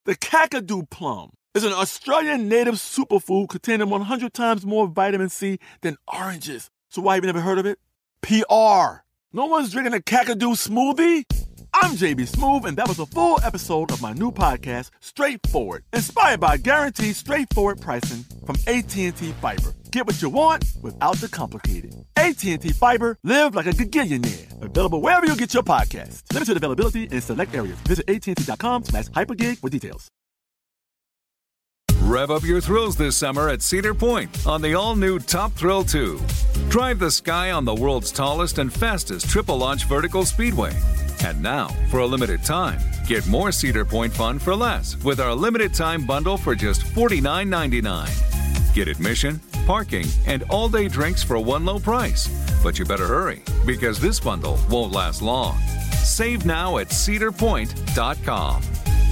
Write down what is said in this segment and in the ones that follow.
The Kakadu plum is an Australian native superfood containing 100 times more vitamin C than oranges. So why have you never heard of it? PR. No one's drinking a Kakadu smoothie? I'm JB Smoove, and that was a full episode of my new podcast, Straightforward, inspired by guaranteed straightforward pricing from AT&T Fiber. Get what you want without the complicated. AT&T Fiber, live like a gigillionaire. Available wherever you get your podcasts. Limited availability in select areas. Visit AT&T.com/hypergig for details. Rev up your thrills this summer at Cedar Point on the all-new Top Thrill 2. Drive the sky on the world's tallest and fastest triple-launch vertical speedway. And now, for a limited time, get more Cedar Point fun for less with our limited-time bundle for just $49.99. Get admission, parking, and all-day drinks for one low price. But you better hurry, because this bundle won't last long. Save now at cedarpoint.com.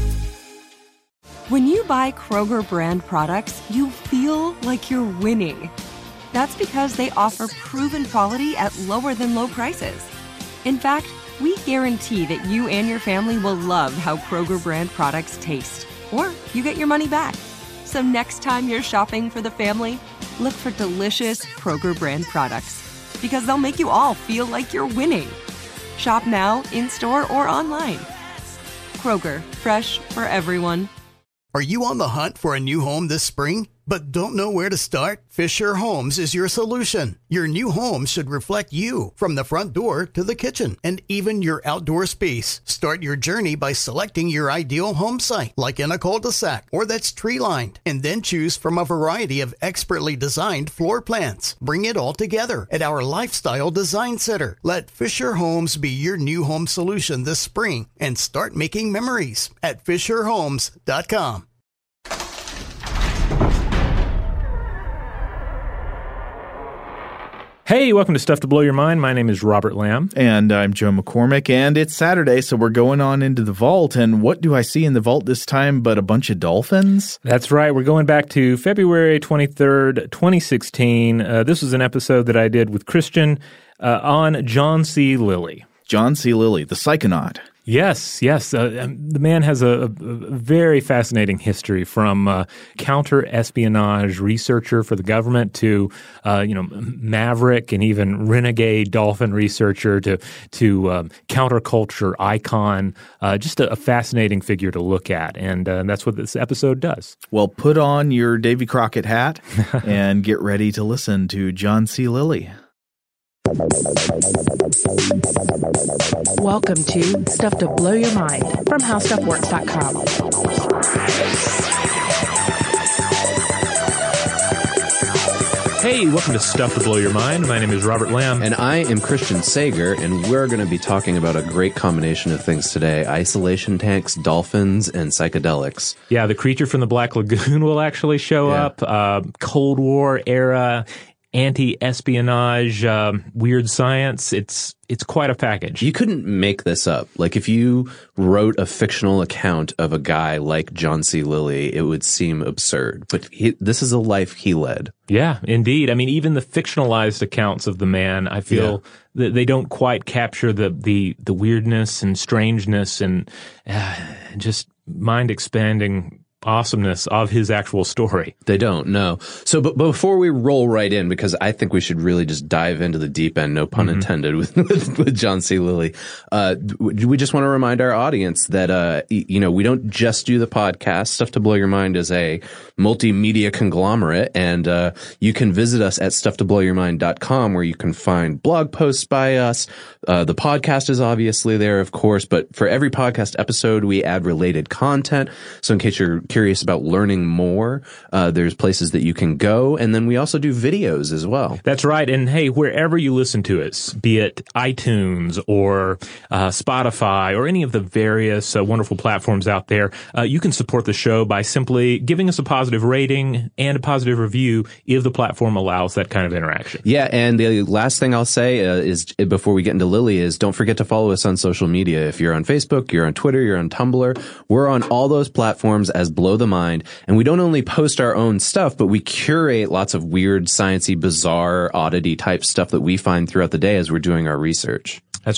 When you buy Kroger brand products, you feel like you're winning. That's because they offer proven quality at lower than low prices. In fact, we guarantee that you and your family will love how Kroger brand products taste, or you get your money back. So next time you're shopping for the family, look for delicious Kroger brand products, because they'll make you all feel like you're winning. Shop now, in-store, or online. Kroger, fresh for everyone. Are you on the hunt for a new home this spring, but don't know where to start? Fisher Homes is your solution. Your new home should reflect you, from the front door to the kitchen, and even your outdoor space. Start your journey by selecting your ideal home site, like in a cul-de-sac or that's tree-lined, and then choose from a variety of expertly designed floor plans. Bring it all together at our Lifestyle Design Center. Let Fisher Homes be your new home solution this spring and start making memories at FisherHomes.com. Hey, welcome to Stuff to Blow Your Mind. My name is Robert Lamb. And I'm Joe McCormick, and it's Saturday, so we're going on into the vault. And what do I see in the vault this time but a bunch of dolphins? That's right. We're going back to February 23rd, 2016. This was an episode that I did with Christian on John C. Lilly. John C. Lilly, the psychonaut. Yes. The man has a very fascinating history, from counter-espionage researcher for the government to, maverick and even renegade dolphin researcher to counterculture icon. Just a fascinating figure to look at, and that's what this episode does. Well, put on your Davy Crockett hat and get ready to listen to John C. Lilly. Welcome to Stuff to Blow Your Mind from HowStuffWorks.com. Hey, welcome to Stuff to Blow Your Mind. My name is Robert Lamb. And I am Christian Sager, and we're going to be talking about a great combination of things today: isolation tanks, dolphins, and psychedelics. Yeah, the creature from the Black Lagoon will actually show up. Cold War era anti-espionage, weird science. It's quite a package. You couldn't make this up. Like, if you wrote a fictional account of a guy like John C. Lilly, it would seem absurd. But this is a life he led. Yeah, indeed. I mean, even the fictionalized accounts of the man, I feel that they don't quite capture the weirdness and strangeness and just mind-expanding awesomeness of his actual story. They don't, no. So, but before we roll right in, because I think we should really just dive into the deep end, no pun intended, with John C. Lilly, we just want to remind our audience that, we don't just do the podcast. Stuff to Blow Your Mind is a multimedia conglomerate, and you can visit us at stufftoblowyourmind.com, where you can find blog posts by us. The podcast is obviously there, of course, but for every podcast episode, we add related content. So in case you're curious about learning more, there's places that you can go. And then we also do videos as well. That's right. And hey, wherever you listen to us, be it iTunes or Spotify or any of the various wonderful platforms out there, you can support the show by simply giving us a positive rating and a positive review if the platform allows that kind of interaction. Yeah. And the last thing I'll say is, before we get into Lilly, is don't forget to follow us on social media. If you're on Facebook, you're on Twitter, you're on Tumblr, we're on all those platforms as Blow the Mind. And we don't only post our own stuff, but we curate lots of weird, sciencey, bizarre, oddity type stuff that we find throughout the day as we're doing our research. That's right.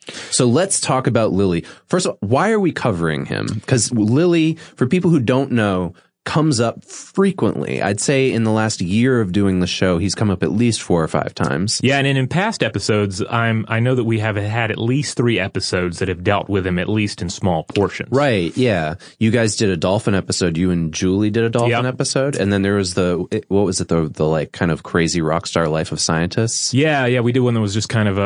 So let's talk about Lily. First of all, why are we covering him? Because Lily, for people who don't know, comes up frequently. I'd say in the last year of doing the show, he's come up at least 4 or 5 times. Yeah, and in past episodes, I know that we have had at least 3 episodes that have dealt with him, at least in small portions. Right, yeah. You guys did a dolphin episode. You and Julie did a dolphin episode. And then there was the like kind of crazy rock star life of scientists? Yeah, we did one that was just kind of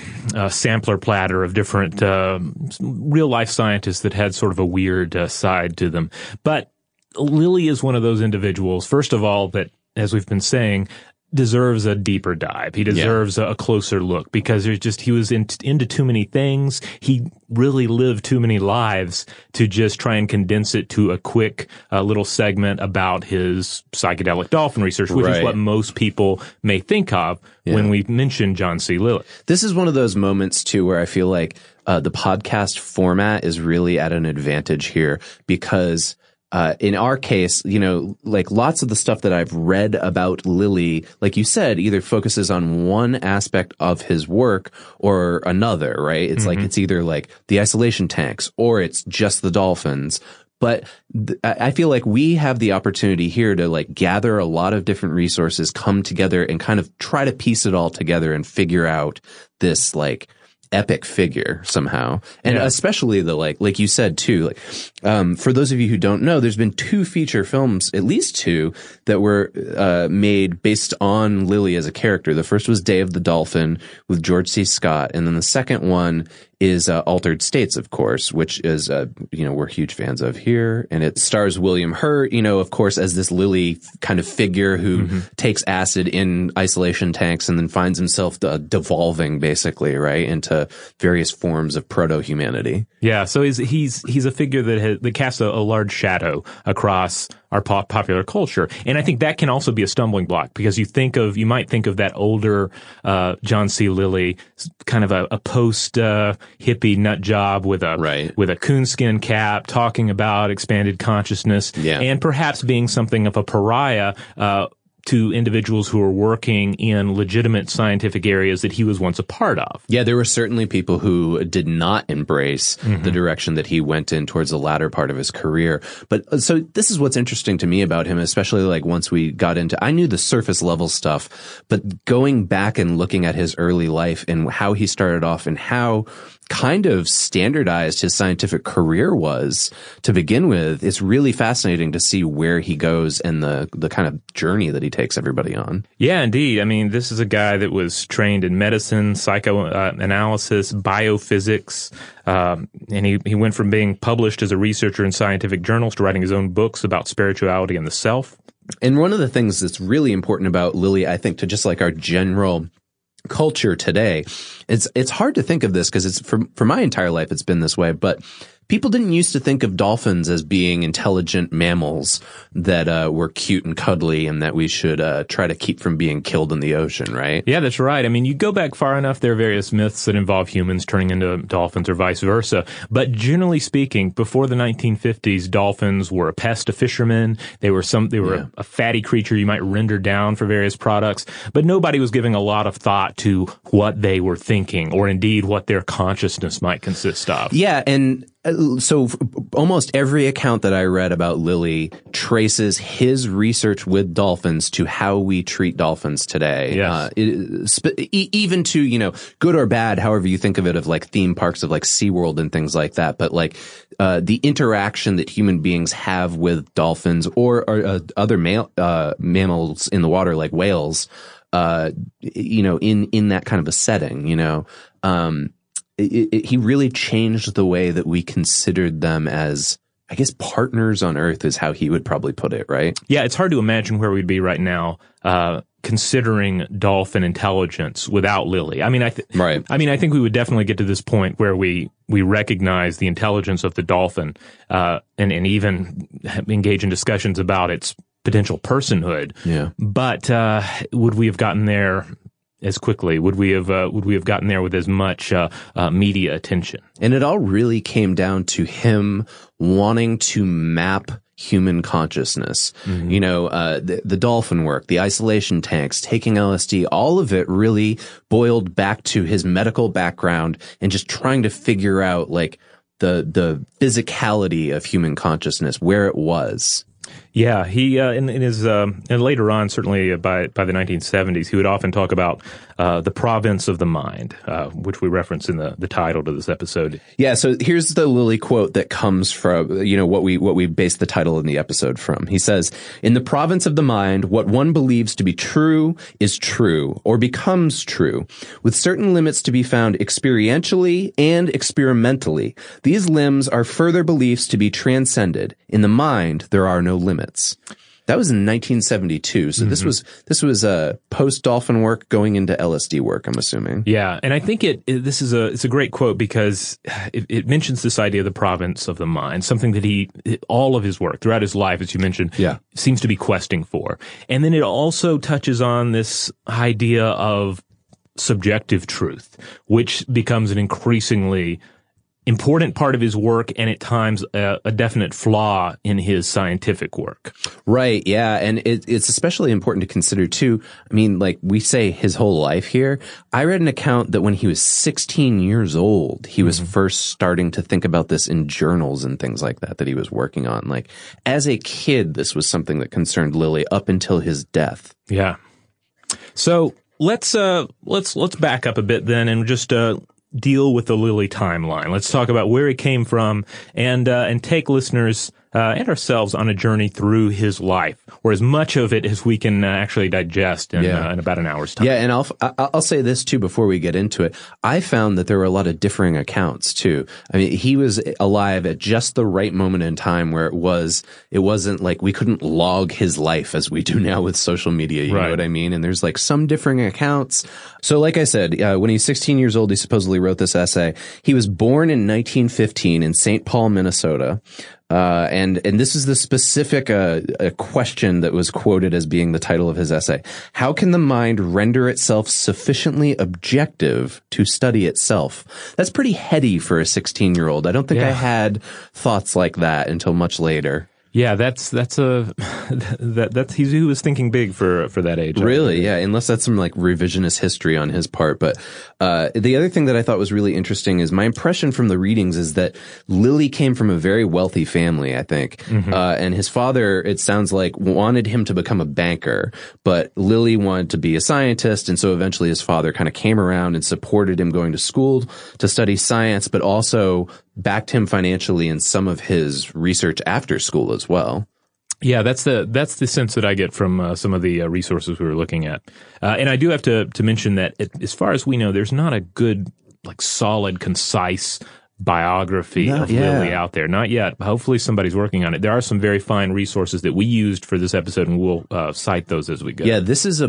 a sampler platter of different real life scientists that had sort of a weird side to them. But Lily is one of those individuals, first of all, that, as we've been saying, deserves a deeper dive. He deserves a closer look because he was into too many things. He really lived too many lives to just try and condense it to a quick little segment about his psychedelic dolphin research, which is what most people may think of when we mention John C. Lilly. This is one of those moments, too, where I feel like the podcast format is really at an advantage here because in our case, like lots of the stuff that I've read about Lilly, like you said, either focuses on one aspect of his work or another, right? It's like, it's either like the isolation tanks or it's just the dolphins. But I feel like we have the opportunity here to like gather a lot of different resources, come together and kind of try to piece it all together and figure out this like epic figure somehow. And especially the like you said too, like for those of you who don't know, there's been 2 feature films, at least 2, that were made based on Lilly as a character. The first was Day of the Dolphin with George C. Scott, and then the second one is Altered States, of course, which is we're huge fans of here, and it stars William Hurt, of course, as this Lilly kind of figure who takes acid in isolation tanks and then finds himself devolving basically, right, into various forms of proto-humanity. Yeah, so he's a figure that casts a large shadow across our popular culture, and I think that can also be a stumbling block because you might think of that older John C. Lilly, kind of a post hippie nut job with a coonskin cap, talking about expanded consciousness, and perhaps being something of a pariah to individuals who are working in legitimate scientific areas that he was once a part of. Yeah, there were certainly people who did not embrace the direction that he went in towards the latter part of his career. But so this is what's interesting to me about him, especially like once we got into, I knew the surface level stuff, but going back and looking at his early life and how he started off and how kind of standardized his scientific career was to begin with, it's really fascinating to see where he goes and the kind of journey that he takes everybody on. Yeah, indeed. I mean, this is a guy that was trained in medicine, psychoanalysis, biophysics, and he went from being published as a researcher in scientific journals to writing his own books about spirituality and the self. And one of the things that's really important about Lilly, I think, to just like our general culture today, it's hard to think of this because it's for my entire life it's been this way, but people didn't used to think of dolphins as being intelligent mammals that were cute and cuddly and that we should try to keep from being killed in the ocean, right? Yeah, that's right. I mean, you go back far enough, there are various myths that involve humans turning into dolphins or vice versa. But generally speaking, before the 1950s, dolphins were a pest to fishermen. They were a fatty creature you might render down for various products. But nobody was giving a lot of thought to what they were thinking or indeed what their consciousness might consist of. Yeah, and so almost every account that I read about Lilly traces his research with dolphins to how we treat dolphins today. Yes. Even to, good or bad, however you think of it, of like theme parks of like SeaWorld and things like that. But like the interaction that human beings have with dolphins or other mammals in the water like whales, in that kind of a setting, he really changed the way that we considered them as, I guess, partners on Earth is how he would probably put it, right? Yeah, it's hard to imagine where we'd be right now, considering dolphin intelligence without Lilly. I mean, I think we would definitely get to this point where we recognize the intelligence of the dolphin, and even engage in discussions about its potential personhood. Yeah. But would we have gotten there as quickly? Would we have gotten there with as much media attention? And it all really came down to him wanting to map human consciousness. You know, the dolphin work, the isolation tanks, taking LSD, all of it really boiled back to his medical background and just trying to figure out like the physicality of human consciousness, where it was. Yeah, he in his and later on, certainly by the 1970s, he would often talk about the province of the mind, which we reference in the title to this episode. Yeah, so here's the Lilly quote that comes from, you know, what we based the title in the episode from. He says, "In the province of the mind, what one believes to be true is true or becomes true, with certain limits to be found experientially and experimentally. These limbs are further beliefs to be transcended. In the mind, there are no limits." That was in 1972. So this was post dolphin work going into LSD work, I'm assuming. Yeah, and I think it's a great quote because it mentions this idea of the province of the mind, something that all of his work throughout his life, as you mentioned, seems to be questing for. And then it also touches on this idea of subjective truth, which becomes an increasingly important part of his work and at times a definite flaw in his scientific work. Right, yeah, and it's especially important to consider too. I mean, like we say his whole life here. I read an account that when he was 16 years old, he was first starting to think about this in journals and things like that he was working on. Like as a kid, this was something that concerned Lilly up until his death. Yeah. So let's back up a bit then and just deal with the Lilly timeline. Let's talk about where he came from and take listeners and ourselves on a journey through his life, or as much of it as we can actually digest in about an hour's time. Yeah, and I'll say this too before we get into it. I found that there were a lot of differing accounts too. I mean, he was alive at just the right moment in time where it wasn't like we couldn't log his life as we do now with social media. You know what I mean? And there's like some differing accounts. So like I said, when he's 16 years old, he supposedly wrote this essay. He was born in 1915 in St. Paul, Minnesota. And this is the specific question that was quoted as being the title of his essay. How can the mind render itself sufficiently objective to study itself? That's pretty heady for a 16-year-old. I don't think I had thoughts like that until much later. Yeah, he was thinking big for that age. Really? Yeah. Unless that's some like revisionist history on his part. But, the other thing that I thought was really interesting is my impression from the readings is that Lilly came from a very wealthy family, I think. And his father, it sounds like, wanted him to become a banker, but Lilly wanted to be a scientist. And so eventually his father kind of came around and supported him going to school to study science, but also backed him financially in some of his research after school as well. Yeah, that's the sense that I get from some of the resources we were looking at. And I do have to mention that as far as we know, there's not a good, like solid, concise biography of Lilly out there. Not yet. Hopefully somebody's working on it. There are some very fine resources that we used for this episode, and we'll cite those as we go. Yeah, this is a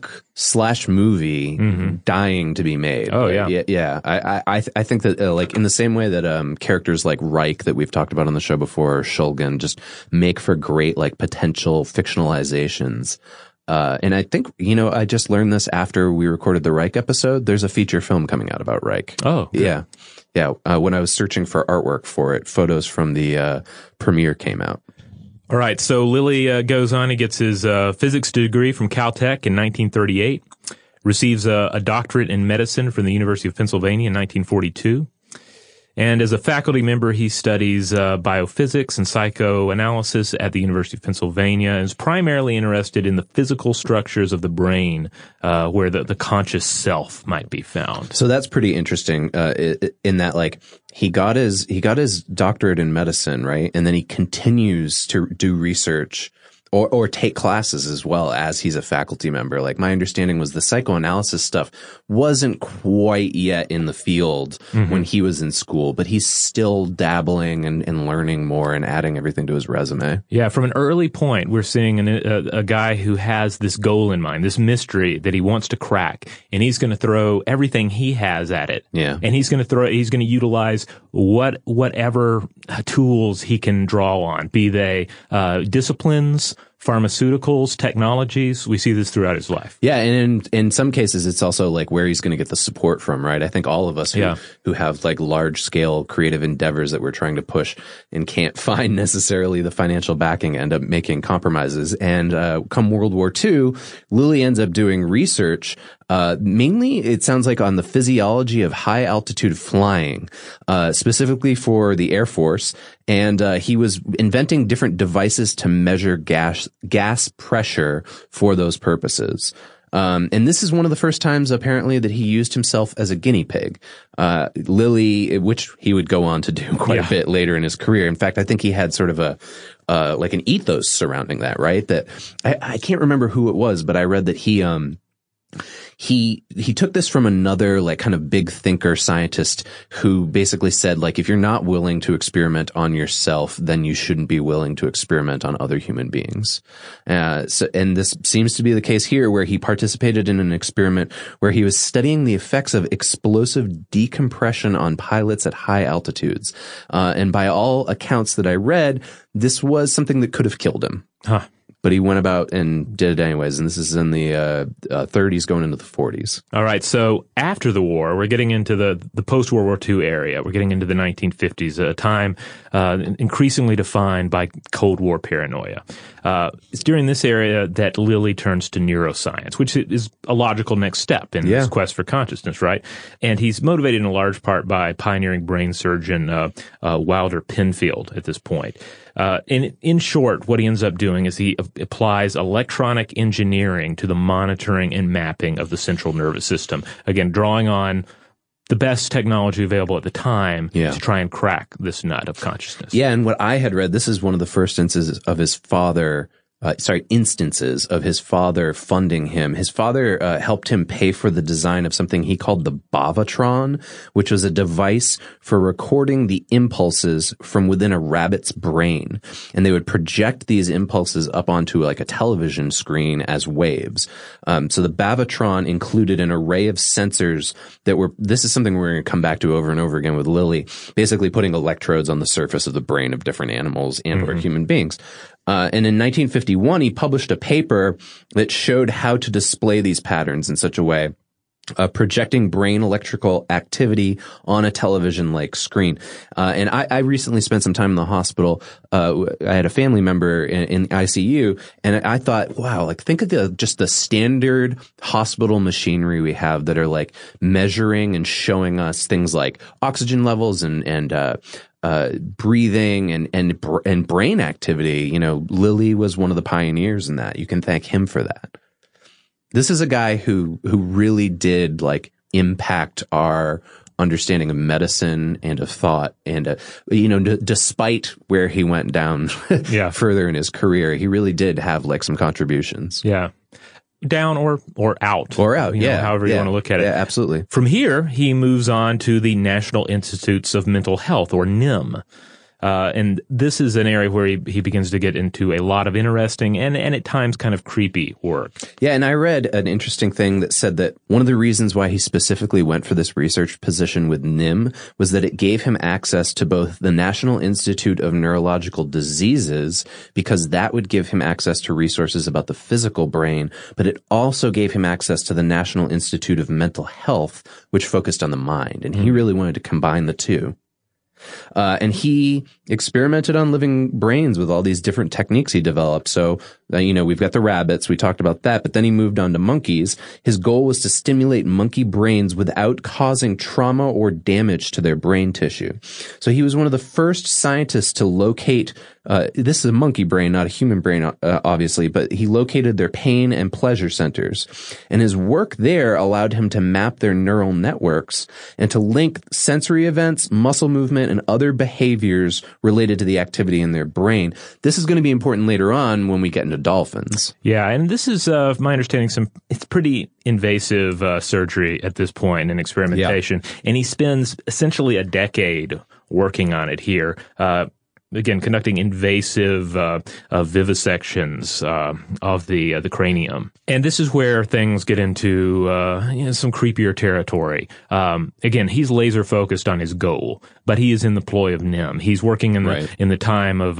book/movie dying to be made. Oh, yeah. Yeah. I think that, like, in the same way that characters like Reich that we've talked about on the show before, or Shulgin, just make for great, like, potential fictionalizations. And I think, I just learned this after we recorded the Reich episode. There's a feature film coming out about Reich. Oh, good. Yeah. Yeah. When I was searching for artwork for it, photos from the premiere came out. All right. So Lilly goes on. He gets his physics degree from Caltech in 1938, receives a doctorate in medicine from the University of Pennsylvania in 1942. And as a faculty member, he studies biophysics and psychoanalysis at the University of Pennsylvania and is primarily interested in the physical structures of the brain, where the conscious self might be found. So that's pretty interesting, in that, like, he got his doctorate in medicine, right? And then he continues to do research or take classes as well as he's a faculty member. Like, my understanding was the psychoanalysis stuff wasn't quite yet in the field when he was in school, but he's still dabbling and learning more and adding everything to his resume. Yeah, from an early point, we're seeing a guy who has this goal in mind, this mystery that he wants to crack, and he's going to throw everything he has at it. Yeah. And he's going to utilize whatever tools he can draw on, be they disciplines, pharmaceuticals, technologies. We see this throughout his life. Yeah, and in some cases, it's also like where he's going to get the support from, right? I think all of us who have like large scale creative endeavors that we're trying to push and can't find necessarily the financial backing end up making compromises. And come World War II, Lilly ends up doing research. Mainly, it sounds like on the physiology of high altitude flying, specifically for the Air Force. And he was inventing different devices to measure gas pressure for those purposes. And this is one of the first times apparently that he used himself as a guinea pig. Lilly, which he would go on to do quite a bit later in his career. In fact, I think he had sort of a like an ethos surrounding that, right? That I can't remember who it was, but I read that he took this from another like kind of big thinker scientist who basically said like, if you're not willing to experiment on yourself, then you shouldn't be willing to experiment on other human beings. And this seems to be the case here, where he participated in an experiment where he was studying the effects of explosive decompression on pilots at high altitudes. And by all accounts that I read, this was something that could have killed him. Huh. But he went about and did it anyways, and this is in the 30s going into the 40s. All right, so after the war, we're getting into the post-World War II area. We're getting into the 1950s, a time increasingly defined by Cold War paranoia. It's during this area that Lilly turns to neuroscience, which is a logical next step in his quest for consciousness, right? And he's motivated in large part by pioneering brain surgeon Wilder Penfield at this point. In short, what he ends up doing is he applies electronic engineering to the monitoring and mapping of the central nervous system. Again, drawing on the best technology available at the time to try and crack this nut of consciousness. Yeah, and what I had read, this is one of the first instances of his father funding him. His father helped him pay for the design of something he called the Bavatron, which was a device for recording the impulses from within a rabbit's brain. And they would project these impulses up onto like a television screen as waves. So the Bavatron included an array of sensors that this is something we're going to come back to over and over again with Lilly, basically putting electrodes on the surface of the brain of different animals and or human beings. And in 1951, he published a paper that showed how to display these patterns in such a way, projecting brain electrical activity on a television-like screen. And I recently spent some time in the hospital. I had a family member in ICU, and I thought, wow, like think of just the standard hospital machinery we have that are like measuring and showing us things like oxygen levels and breathing and brain activity. You know, Lilly was one of the pioneers in that. You can thank him for that. This is a guy who really did like impact our understanding of medicine and of thought, and despite where he went down further in his career, he really did have like some contributions. Yeah. Down or out. Or out, however you want to look at it. Yeah, absolutely. From here, he moves on to the National Institutes of Mental Health, or NIM. And this is an area where he begins to get into a lot of interesting and at times kind of creepy work. Yeah, and I read an interesting thing that said that one of the reasons why he specifically went for this research position with NIM was that it gave him access to both the National Institute of Neurological Diseases, because that would give him access to resources about the physical brain, but it also gave him access to the National Institute of Mental Health, which focused on the mind. And he really wanted to combine the two. And he experimented on living brains with all these different techniques he developed. So, we've got the rabbits. We talked about that, but then he moved on to monkeys. His goal was to stimulate monkey brains without causing trauma or damage to their brain tissue. So he was one of the first scientists to locate, this is a monkey brain, not a human brain, obviously, but he located their pain and pleasure centers. And his work there allowed him to map their neural networks and to link sensory events, muscle movement, and other behaviors related to the activity in their brain. This is going to be important later on when we get into dolphins. Yeah, and this is, my understanding, it's pretty invasive surgery at this point in experimentation. Yeah. And he spends essentially a decade working on it here. again, conducting invasive vivisections of the cranium. And this is where things get into some creepier territory. Again, he's laser focused on his goal, but he is in the ploy of Nim. He's working in the time of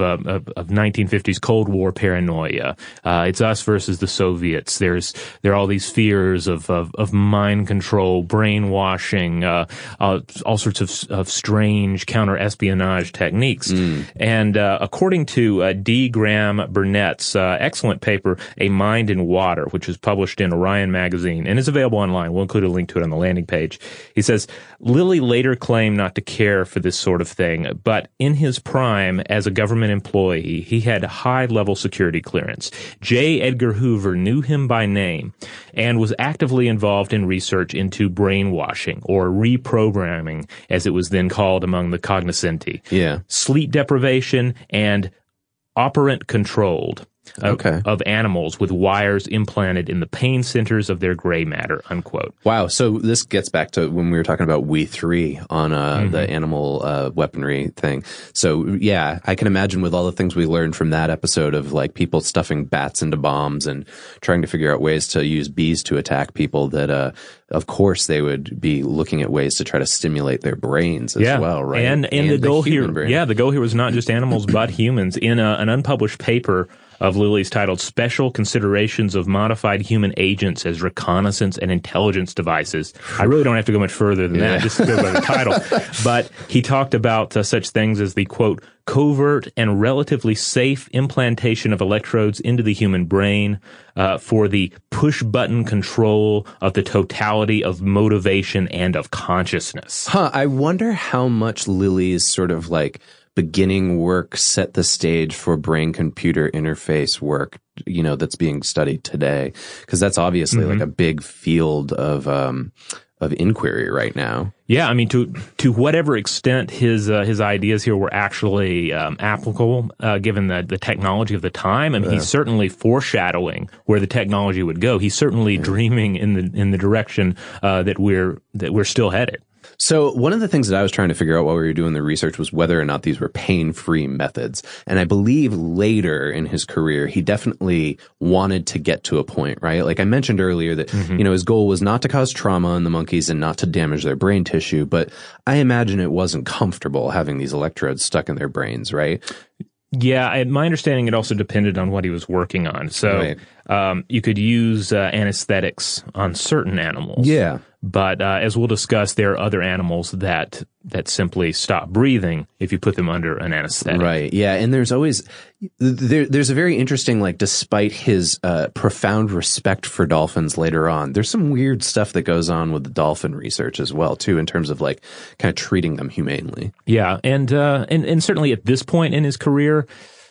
1950s Cold War paranoia. It's us versus the Soviets. There are all these fears of mind control, brainwashing, all sorts of strange counter-espionage techniques. And according to D. Graham Burnett's excellent paper, A Mind in Water, which is published in Orion magazine and is available online, we'll include a link to it on the landing page, he says, Lilly later claimed not to care for this sort of thing, but in his prime as a government employee, he had high-level security clearance. J. Edgar Hoover knew him by name and was actively involved in research into brainwashing, or reprogramming, as it was then called among the cognoscenti. Yeah. Sleep deprivation and operant controlled of animals with wires implanted in the pain centers of their gray matter, unquote. Wow. So this gets back to when we were talking about We3 on the animal weaponry thing. So yeah, I can imagine with all the things we learned from that episode of like people stuffing bats into bombs and trying to figure out ways to use bees to attack people that, of course they would be looking at ways to try to stimulate their brains as well, right? And the goal here, the goal here was not just animals, but humans. In an unpublished paper of Lilly's titled Special Considerations of Modified Human Agents as Reconnaissance and Intelligence Devices. I really don't have to go much further than that, just to go by the title. But he talked about such things as the, quote, covert and relatively safe implantation of electrodes into the human brain for the push-button control of the totality of motivation and of consciousness. I wonder how much Lilly's sort of like beginning work set the stage for brain-computer interface work, that's being studied today. Because that's obviously like a big field of inquiry right now. Yeah, I mean, to whatever extent his ideas here were actually applicable, given the technology of the time. I mean, he's certainly foreshadowing where the technology would go. He's certainly dreaming in the direction that we're still headed. So one of the things that I was trying to figure out while we were doing the research was whether or not these were pain-free methods. And I believe later in his career, he definitely wanted to get to a point, right? Like I mentioned earlier that, his goal was not to cause trauma in the monkeys and not to damage their brain tissue. But I imagine it wasn't comfortable having these electrodes stuck in their brains, right? Yeah, my understanding, it also depended on what he was working on. So you could use anesthetics on certain animals. Yeah. But as we'll discuss, there are other animals that simply stop breathing if you put them under an anesthetic. Right. Yeah. And there's always there's a very interesting, like, despite his profound respect for dolphins later on, there's some weird stuff that goes on with the dolphin research as well, too, in terms of like kind of treating them humanely. Yeah. And certainly at this point in his career,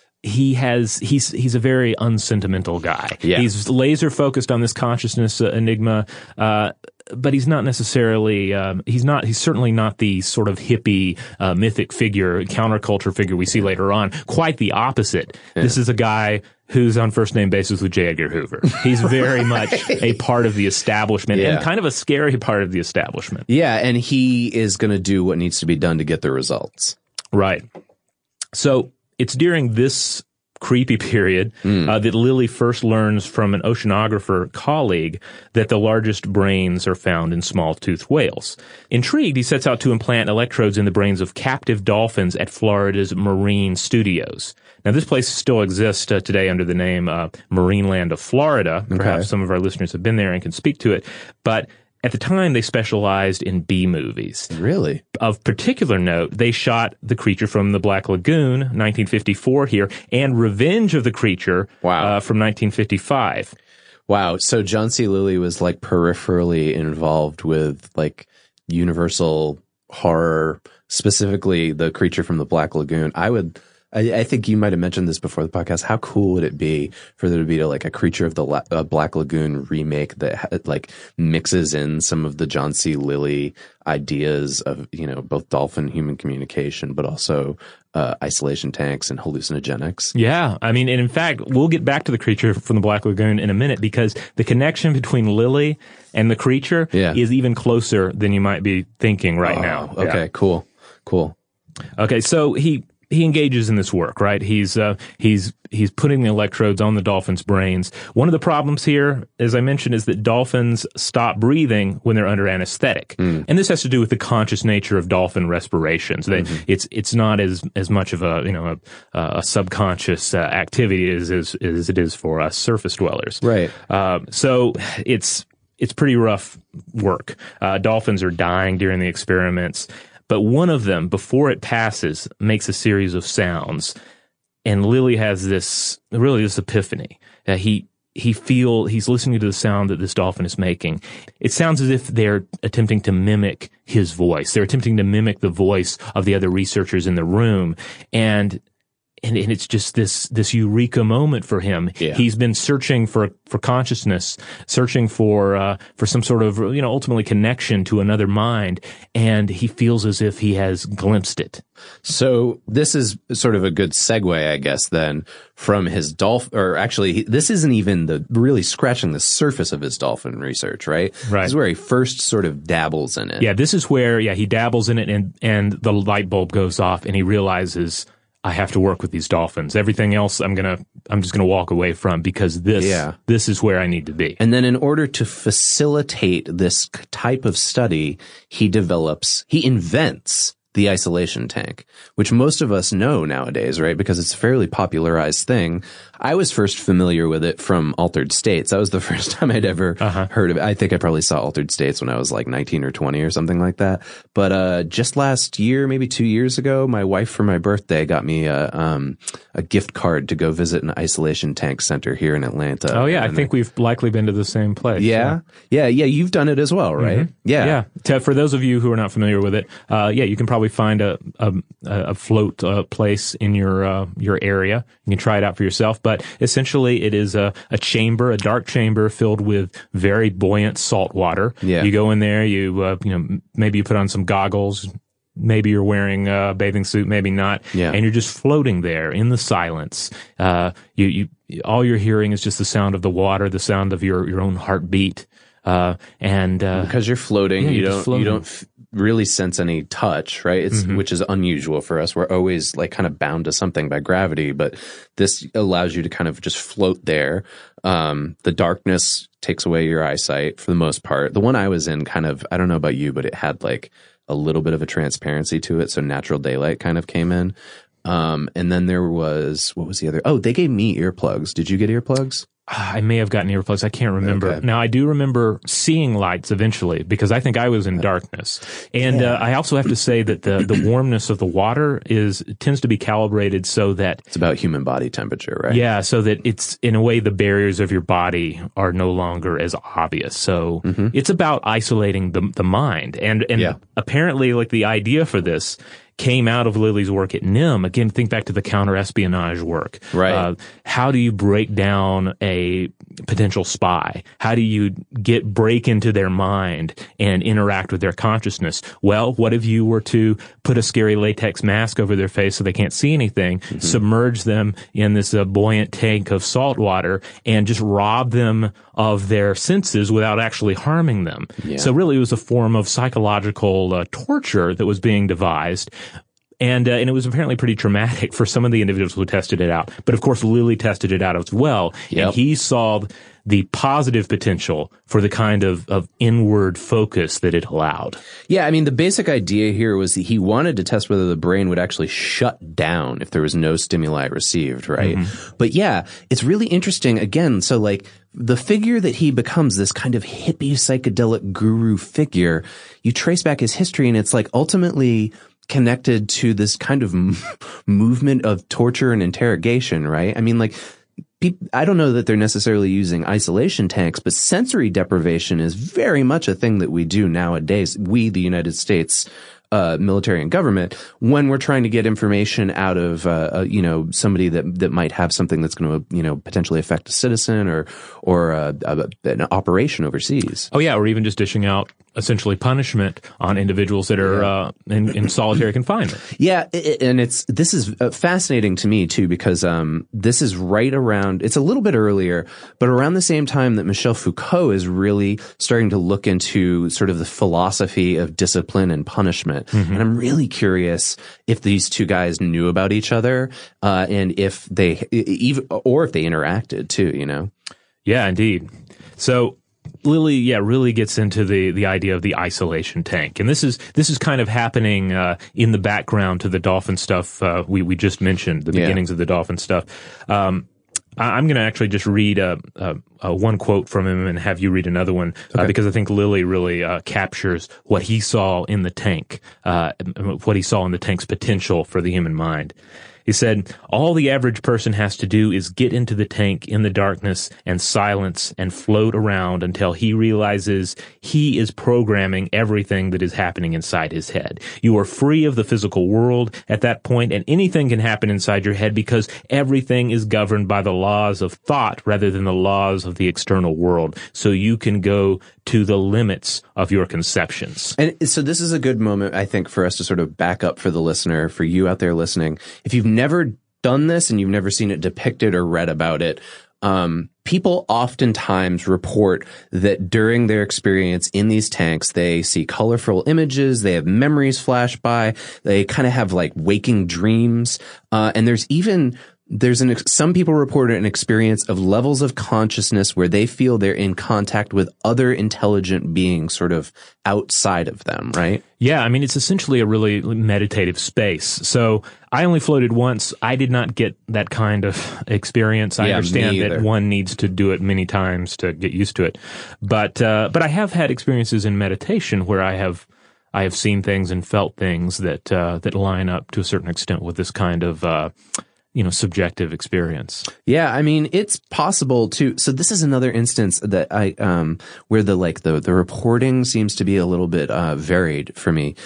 he's a very unsentimental guy. Yeah. He's laser focused on this consciousness enigma, but he's not necessarily he's certainly not the sort of hippie mythic figure, counterculture figure we see later on. Quite the opposite. Yeah. This is a guy who's on first name basis with J. Edgar Hoover. He's very much a part of the establishment and kind of a scary part of the establishment. Yeah, and he is going to do what needs to be done to get the results. Right. So it's during this creepy period that Lilly first learns from an oceanographer colleague that the largest brains are found in small-toothed whales. Intrigued, he sets out to implant electrodes in the brains of captive dolphins at Florida's Marine Studios. Now, this place still exists today under the name Marineland of Florida. Perhaps some of our listeners have been there and can speak to it. But at the time, they specialized in B movies. Really? Of particular note, they shot The Creature from the Black Lagoon, 1954 here, and Revenge of the Creature from 1955. Wow. So John C. Lilly was like peripherally involved with like Universal horror, specifically The Creature from the Black Lagoon. I think you might have mentioned this before the podcast. How cool would it be for there to be like a Creature of the Black Lagoon remake that like mixes in some of the John C. Lilly ideas of, both dolphin human communication, but also isolation tanks and hallucinogenics? Yeah. I mean, and in fact, we'll get back to The Creature from the Black Lagoon in a minute because the connection between Lilly and The Creature is even closer than you might be thinking right now. Okay, cool. Okay, so he he engages in this work, right? He's putting the electrodes on the dolphins' brains. One of the problems here, as I mentioned, is that dolphins stop breathing when they're under anesthetic. And this has to do with the conscious nature of dolphin respirations. It's not as much of a subconscious activity as it is for us surface dwellers. Right. So it's pretty rough work. Dolphins are dying during the experiments, but one of them, before it passes, makes a series of sounds. And Lilly has this epiphany. He's listening to the sound that this dolphin is making. It sounds as if they're attempting to mimic his voice. They're attempting to mimic the voice of the other researchers in the room. And it's just this eureka moment for him. Yeah. He's been searching for consciousness, searching for some sort of, ultimately connection to another mind. And he feels as if he has glimpsed it. So this is sort of a good segue, I guess, then from his dolphin, or actually, this isn't even really scratching the surface of his dolphin research, right? Right. This is where he first sort of dabbles in it. Yeah, this is where, he dabbles in it and the light bulb goes off and he realizes, I have to work with these dolphins. Everything else I'm just gonna walk away from, because this is where I need to be. And then in order to facilitate this type of study, he invents the isolation tank, which most of us know nowadays, right? Because it's a fairly popularized thing. I was first familiar with it from Altered States. That was the first time I'd ever heard of it. I think I probably saw Altered States when I was like 19 or 20 or something like that. But just last year, maybe 2 years ago, my wife for my birthday got me a gift card to go visit an isolation tank center here in Atlanta. Oh yeah, I think we've likely been to the same place. Yeah. You've done it as well, right? Mm-hmm. Yeah. For those of you who are not familiar with it, you can probably find a float place in your area. You can try it out for yourself. But essentially, it is a dark chamber filled with very buoyant salt water. Yeah. You go in there, maybe you put on some goggles, maybe you're wearing a bathing suit, maybe not, and you're just floating there in the silence. All you're hearing is just the sound of the water, the sound of your own heartbeat, and because you're floating, you don't really sense any touch, right? Which is unusual for us. We're always like kind of bound to something by gravity, but this allows you to kind of just float there. The darkness takes away your eyesight for the most part. The one I was in kind of, I don't know about you, but it had like a little bit of a transparency to it. So natural daylight kind of came in. And then there was, what was the other? Oh, they gave me earplugs. Did you get earplugs? I may have gotten earplugs. I can't remember. Okay. Now, I do remember seeing lights eventually because I think I was in darkness. And I also have to say that the warmness of the water tends to be calibrated so that it's about human body temperature, right? Yeah, so that it's, in a way, the barriers of your body are no longer as obvious. So it's about isolating the mind. And apparently, like, the idea for this came out of Lilly's work at NIM. Again, think back to the counterespionage work. Right. How do you break down a potential spy? How do you break into their mind and interact with their consciousness? Well, what if you were to put a scary latex mask over their face so they can't see anything, submerge them in this buoyant tank of salt water, and just rob them of their senses without actually harming them? Yeah. So really, it was a form of psychological torture that was being devised. And it was apparently pretty traumatic for some of the individuals who tested it out. But of course, Lilly tested it out as well. Yep. And he saw the positive potential for the kind of inward focus that it allowed. Yeah, I mean, the basic idea here was that he wanted to test whether the brain would actually shut down if there was no stimuli received, right? But yeah, it's really interesting. Again, so like the figure that he becomes, this kind of hippie psychedelic guru figure, you trace back his history and it's like ultimately connected to this kind of movement of torture and interrogation, right? I mean, like, I don't know that they're necessarily using isolation tanks, but sensory deprivation is very much a thing that we do nowadays. We, the United States military and government, when we're trying to get information out of somebody that might have something that's going to potentially affect a citizen or an operation overseas. Oh yeah, or even just dishing out essentially punishment on individuals that are in solitary confinement. Yeah, and this is fascinating to me too, because this is right around, it's a little bit earlier, but around the same time that Michel Foucault is really starting to look into sort of the philosophy of discipline and punishment. And I'm really curious if these two guys knew about each other, and if they interacted too, you know? Yeah, indeed. So Lilly, really gets into the idea of the isolation tank, and this is kind of happening in the background to the dolphin stuff we just mentioned, the beginnings of the dolphin stuff. I'm going to actually just read one quote from him and have you read another one, because I think Lilly really captures what he saw in the tank, what he saw in the tank's potential for the human mind. He said, all the average person has to do is get into the tank in the darkness and silence and float around until he realizes he is programming everything that is happening inside his head. You are free of the physical world at that point, and anything can happen inside your head because everything is governed by the laws of thought rather than the laws of the external world. So you can go to the limits of your conceptions. And so this is a good moment, I think, for us to sort of back up for the listener, for you out there listening. If you've never done this and you've never seen it depicted or read about it, people oftentimes report that during their experience in these tanks, they see colorful images, they have memories flash by, they kind of have like waking dreams, and some people report an experience of levels of consciousness where they feel they're in contact with other intelligent beings sort of outside of them, right? Yeah, I mean, it's essentially a really meditative space. So I only floated once. I did not get that kind of experience. I understand that one needs to do it many times to get used to it. But I have had experiences in meditation where I have seen things and felt things that line up to a certain extent with this kind of subjective experience. Yeah, I mean, it's possible to. So this is another instance that where the reporting seems to be a little bit varied for me.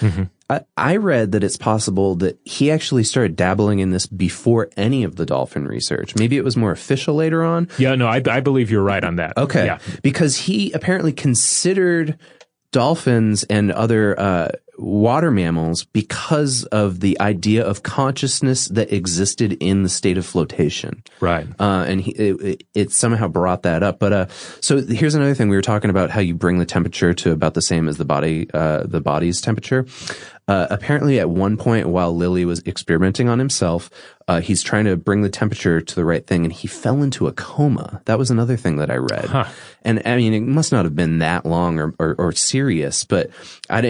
I read that it's possible that he actually started dabbling in this before any of the dolphin research. Maybe it was more official later on. Yeah, no, I believe you're right on that. Okay, yeah. Because he apparently considered dolphins and other water mammals because of the idea of consciousness that existed in the state of flotation. Right. And it somehow brought that up. But so here's another thing. We were talking about how you bring the temperature to about the same as the body's temperature. Apparently at one point while Lilly was experimenting on himself, he's trying to bring the temperature to the right thing, and he fell into a coma. That was another thing that I read. Huh. And I mean, it must not have been that long or serious, but I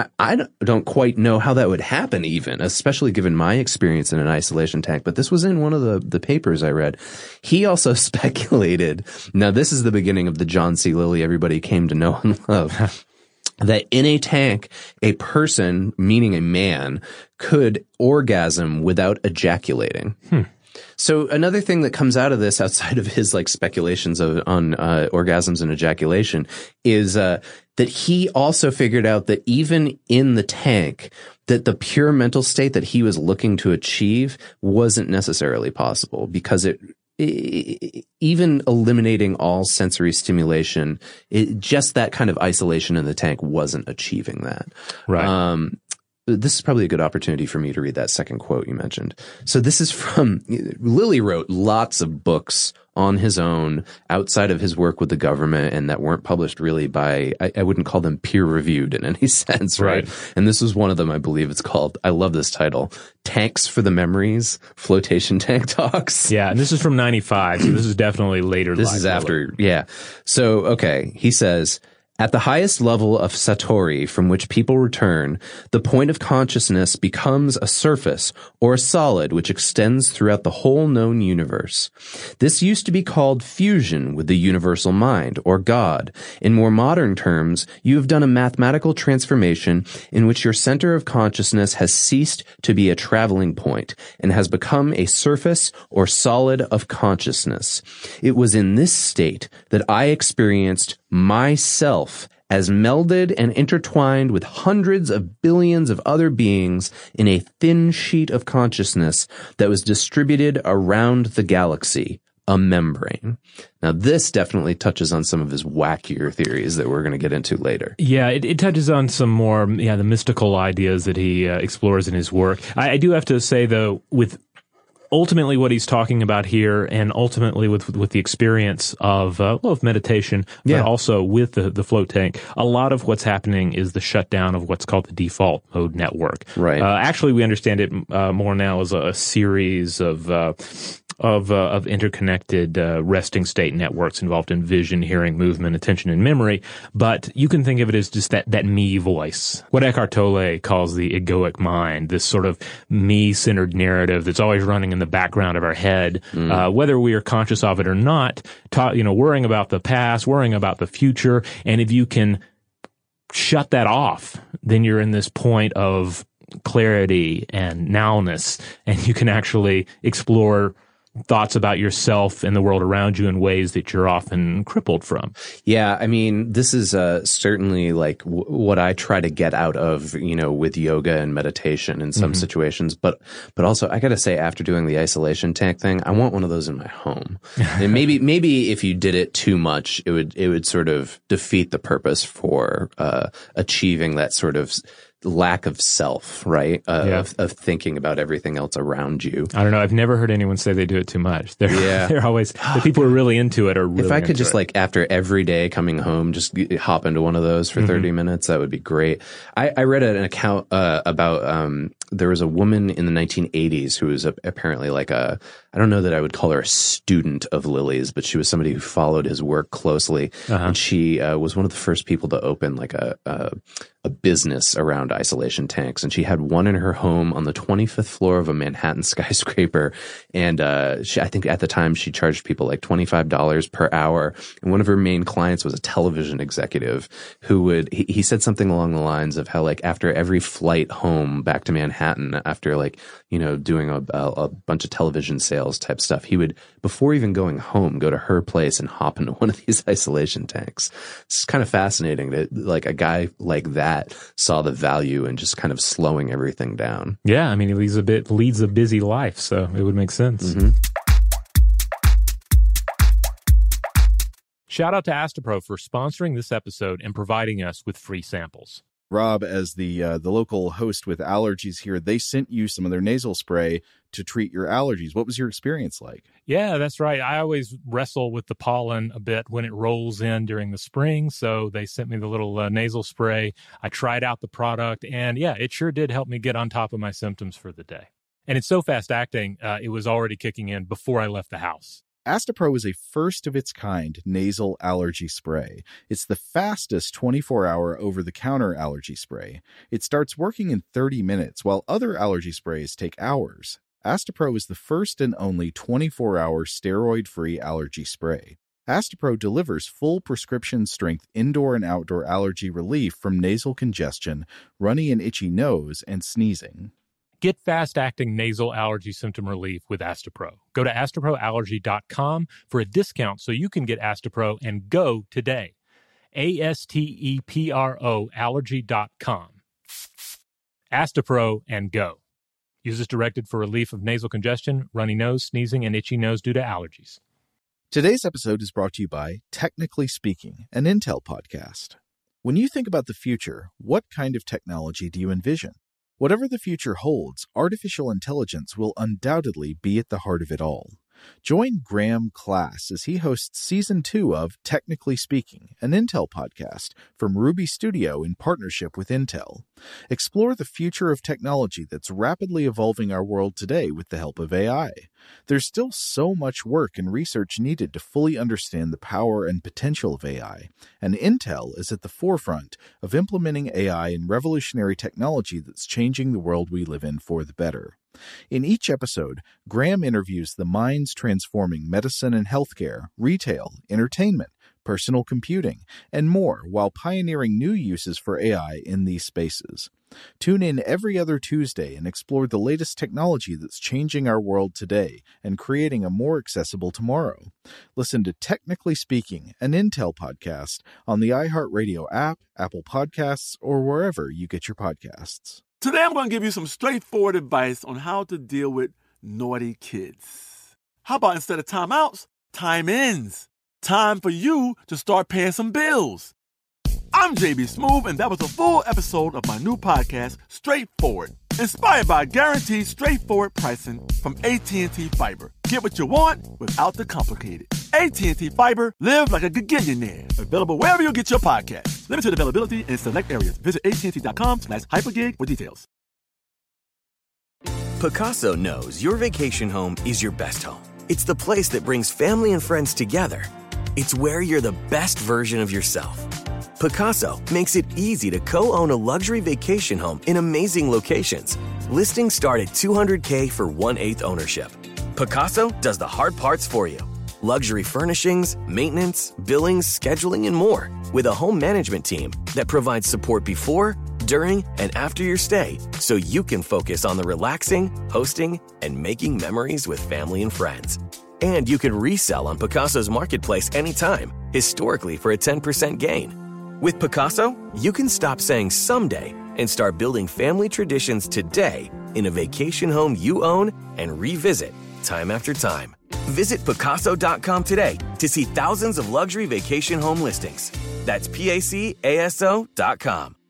don't quite know how that would happen even, especially given my experience in an isolation tank. But this was in one of the papers I read. He also speculated, now this is the beginning of the John C. Lilly everybody came to know and love, that in a tank, a person, meaning a man, could orgasm without ejaculating. So another thing that comes out of this, outside of his like speculations on orgasms and ejaculation, is that he also figured out that even in the tank, that the pure mental state that he was looking to achieve wasn't necessarily possible, because even eliminating all sensory stimulation, just that kind of isolation in the tank wasn't achieving that. Right. This is probably a good opportunity for me to read that second quote you mentioned. So this is from, Lilly wrote lots of books on his own outside of his work with the government, and that weren't published really by, I wouldn't call them peer reviewed in any sense, right? And this was one of them, I believe it's called, I love this title, Tanks for the Memories, Flotation Tank Talks. Yeah, and this is from 95, so this is definitely later. This is after, yeah. So, okay, he says, at the highest level of Satori from which people return, the point of consciousness becomes a surface or a solid which extends throughout the whole known universe. This used to be called fusion with the universal mind, or God. In more modern terms, you have done a mathematical transformation in which your center of consciousness has ceased to be a traveling point and has become a surface or solid of consciousness. It was in this state that I experienced myself as melded and intertwined with hundreds of billions of other beings in a thin sheet of consciousness that was distributed around the galaxy, a membrane. Now, this definitely touches on some of his wackier theories that we're going to get into later. Yeah, it touches on some more, the mystical ideas that he explores in his work. I do have to say, though, with ultimately what he's talking about here, and ultimately with the experience of meditation, but also with the float tank, a lot of what's happening is the shutdown of what's called the default mode network. Right. Actually, we understand it more now as a series of interconnected resting state networks involved in vision, hearing, movement, attention, and memory. But you can think of it as just that me voice. What Eckhart Tolle calls the egoic mind, this sort of me-centered narrative that's always running in the background of our head, whether we are conscious of it or not, worrying about the past, worrying about the future. And if you can shut that off, then you're in this point of clarity and nowness, and you can actually explore thoughts about yourself and the world around you in ways that you're often crippled from. Yeah, I mean, this is certainly like what I try to get out of, with yoga and meditation in some situations. But also, I got to say, after doing the isolation tank thing, I want one of those in my home. And maybe if you did it too much, it would sort of defeat the purpose for achieving that sort of lack of self, right? Of thinking about everything else around you. I don't know. I've never heard anyone say they do it too much. They're always, the people who are really into it are really If I could just it. after every day coming home, just hop into one of those for 30 minutes, that would be great. I read an account about there was a woman in the 1980s who was apparently I don't know that I would call her a student of Lilly's, but she was somebody who followed his work closely. And she was one of the first people to open a business around isolation tanks. And she had one in her home on the 25th floor of a Manhattan skyscraper. And I think at the time she charged people like $25 per hour. And one of her main clients was a television executive who he said something along the lines of how after every flight home back to Manhattan, after doing a bunch of television sales type stuff, he would, before even going home, go to her place and hop into one of these isolation tanks. It's kind of fascinating that a guy like that saw the value in just kind of slowing everything down. Yeah, I mean, he leads a busy life, so it would make sense. Shout out to Astepro for sponsoring this episode and providing us with free samples. Rob, as the local host with allergies here, they sent you some of their nasal spray to treat your allergies. What was your experience like? Yeah, that's right. I always wrestle with the pollen a bit when it rolls in during the spring, so they sent me the little nasal spray. I tried out the product, and yeah, it sure did help me get on top of my symptoms for the day. And it's so fast-acting, it was already kicking in before I left the house. Astepro is a first-of-its-kind nasal allergy spray. It's the fastest 24-hour over-the-counter allergy spray. It starts working in 30 minutes, while other allergy sprays take hours. Astepro is the first and only 24-hour steroid-free allergy spray. Astepro delivers full prescription-strength indoor and outdoor allergy relief from nasal congestion, runny and itchy nose, and sneezing. Get fast-acting nasal allergy symptom relief with Astepro. Go to asteproallergy.com for a discount so you can get Astepro and go today. ASTEPRO allergy.com. Astepro and go. Use as directed for relief of nasal congestion, runny nose, sneezing, and itchy nose due to allergies. Today's episode is brought to you by Technically Speaking, an Intel podcast. When you think about the future, what kind of technology do you envision? Whatever the future holds, artificial intelligence will undoubtedly be at the heart of it all. Join Graham Class as he hosts Season 2 of Technically Speaking, an Intel podcast from Ruby Studio in partnership with Intel. Explore the future of technology that's rapidly evolving our world today with the help of AI. There's still so much work and research needed to fully understand the power and potential of AI, and Intel is at the forefront of implementing AI in revolutionary technology that's changing the world we live in for the better. In each episode, Graham interviews the minds transforming medicine and healthcare, retail, entertainment, personal computing, and more while pioneering new uses for AI in these spaces. Tune in every other Tuesday and explore the latest technology that's changing our world today and creating a more accessible tomorrow. Listen to Technically Speaking, an Intel podcast on the iHeartRadio app, Apple Podcasts, or wherever you get your podcasts. Today I'm going to give you some straightforward advice on how to deal with naughty kids. How about instead of timeouts, time ends. Time for you to start paying some bills. I'm JB Smoove, and that was a full episode of my new podcast, Straightforward, inspired by guaranteed straightforward pricing from AT&T Fiber. Get what you want without the complicated. AT&T Fiber, live like a gigillionaire. Available wherever you get your podcast. Limited availability in select areas. Visit AT&T.com/hypergig for details. Pacaso knows your vacation home is your best home. It's the place that brings family and friends together. It's where you're the best version of yourself. Pacaso makes it easy to co-own a luxury vacation home in amazing locations. Listings start at $200K for 1/8 ownership. Pacaso does the hard parts for you. Luxury furnishings, maintenance, billings, scheduling, and more. With a home management team that provides support before, during, and after your stay, so you can focus on the relaxing, hosting, and making memories with family and friends. And you can resell on Pacaso's marketplace anytime, historically for a 10% gain. With Pacaso, you can stop saying someday and start building family traditions today in a vacation home you own and revisit time after time. Visit Pacaso.com today to see thousands of luxury vacation home listings. That's PACASO.com.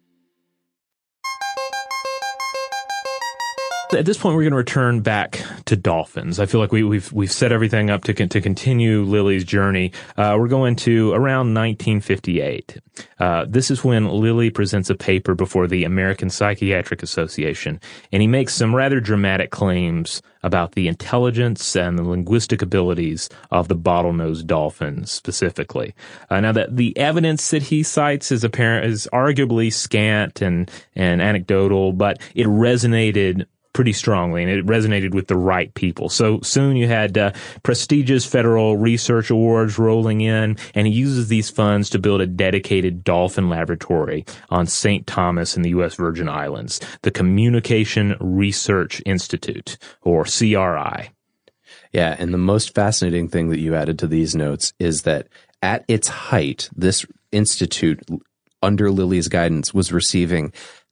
At this point, we're going to return back to dolphins. I feel like we've set everything up to continue Lily's journey. We're going to around 1958. This is when Lily presents a paper before the American Psychiatric Association, and he makes some rather dramatic claims about the intelligence and the linguistic abilities of the bottlenose dolphin specifically. Now, that the evidence that he cites is arguably scant and anecdotal, but it resonated pretty strongly, and it resonated with the right people. So soon you had prestigious federal research awards rolling in, and he uses these funds to build a dedicated dolphin laboratory on St. Thomas in the U.S. Virgin Islands, the Communication Research Institute, or CRI. Yeah, and the most fascinating thing that you added to these notes is that at its height, this institute, under Lily's guidance, was receiving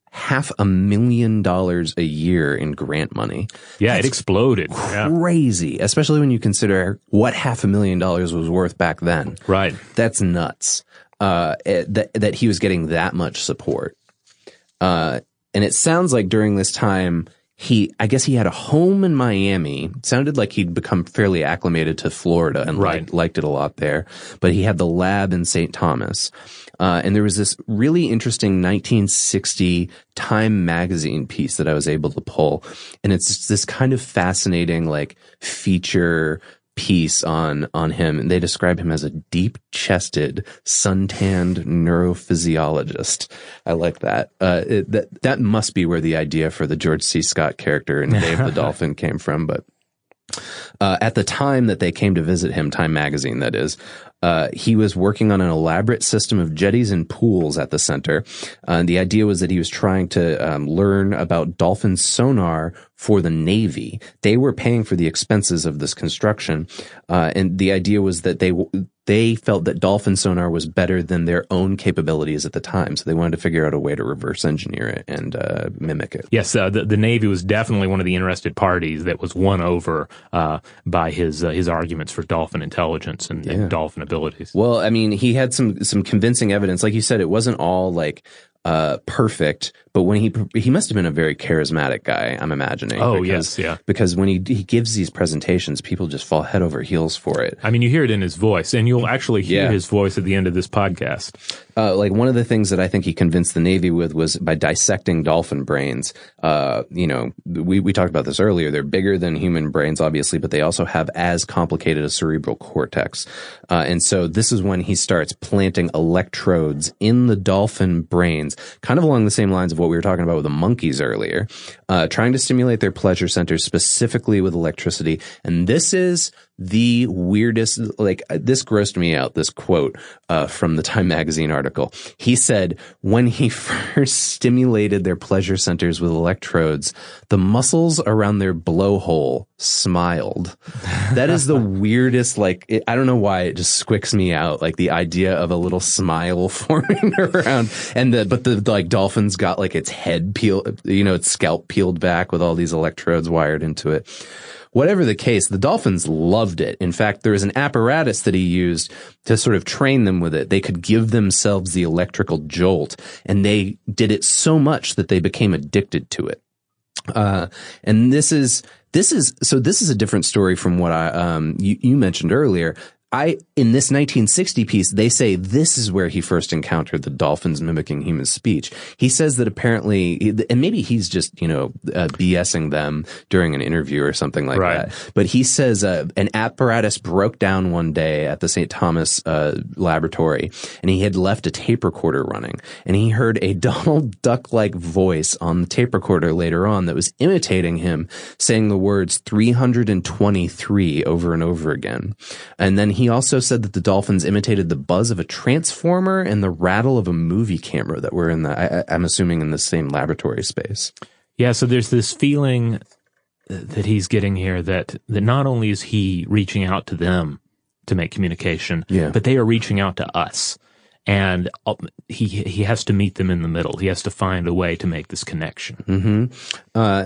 $500,000 a year in grant money. Yeah, it exploded. Crazy, especially when you consider what $500,000 was worth back then. Right. That's nuts. That he was getting that much support. And it sounds like during this time, I guess he had a home in Miami. It sounded like he'd become fairly acclimated to Florida and liked it a lot there. But he had the lab in St. Thomas. And there was this really interesting 1960 Time magazine piece that I was able to pull. And it's this kind of fascinating, like, feature piece on him. And they describe him as a deep-chested, suntanned neurophysiologist. I like that. That must be where the idea for the George C. Scott character in Dave the Dolphin came from. But at the time that they came to visit him, Time magazine, that is, he was working on an elaborate system of jetties and pools at the center. And the idea was that he was trying to learn about dolphin sonar for the Navy. They were paying for the expenses of this construction. And the idea was that they felt that dolphin sonar was better than their own capabilities at the time. So they wanted to figure out a way to reverse engineer it and mimic it. Yes, the Navy was definitely one of the interested parties that was won over by his arguments for dolphin intelligence and dolphin abilities. Well, I mean, he had some convincing evidence. Like you said, it wasn't all like perfect, but when he must have been a very charismatic guy, I'm imagining. Because when he gives these presentations, people just fall head over heels for it. I mean, you hear it in his voice, and you'll actually hear his voice at the end of this podcast. Like one of the things that I think he convinced the Navy with was by dissecting dolphin brains. We talked about this earlier. They're bigger than human brains, obviously, but they also have as complicated a cerebral cortex. And so this is when he starts planting electrodes in the dolphin brains, kind of along the same lines of what we were talking about with the monkeys earlier, trying to stimulate their pleasure centers specifically with electricity. And this is the weirdest, like, this grossed me out, this quote from the Time magazine article. He said, when he first stimulated their pleasure centers with electrodes, the muscles around their blowhole smiled. That is the weirdest, like, I don't know why it just squicks me out, like the idea of a little smile forming around, but the dolphins got like like its head peeled, its scalp peeled back with all these electrodes wired into it. Whatever the case, the dolphins loved it. In fact, there was an apparatus that he used to sort of train them with it. They could give themselves the electrical jolt, and they did it so much that they became addicted to it. And this is a different story from what you mentioned earlier. In this 1960 piece, they say this is where he first encountered the dolphins mimicking human speech. He says that apparently, and maybe he's just, BSing them during an interview or something like that. But he says, an apparatus broke down one day at the St. Thomas, laboratory, and he had left a tape recorder running, and he heard a Donald Duck-like voice on the tape recorder later on that was imitating him, saying the words 323 over and over again. And then he also said that the dolphins imitated the buzz of a transformer and the rattle of a movie camera that were I'm assuming in the same laboratory space. Yeah, so there's this feeling that he's getting here that not only is he reaching out to them to make communication, but they are reaching out to us. And he has to meet them in the middle. He has to find a way to make this connection. Mm-hmm.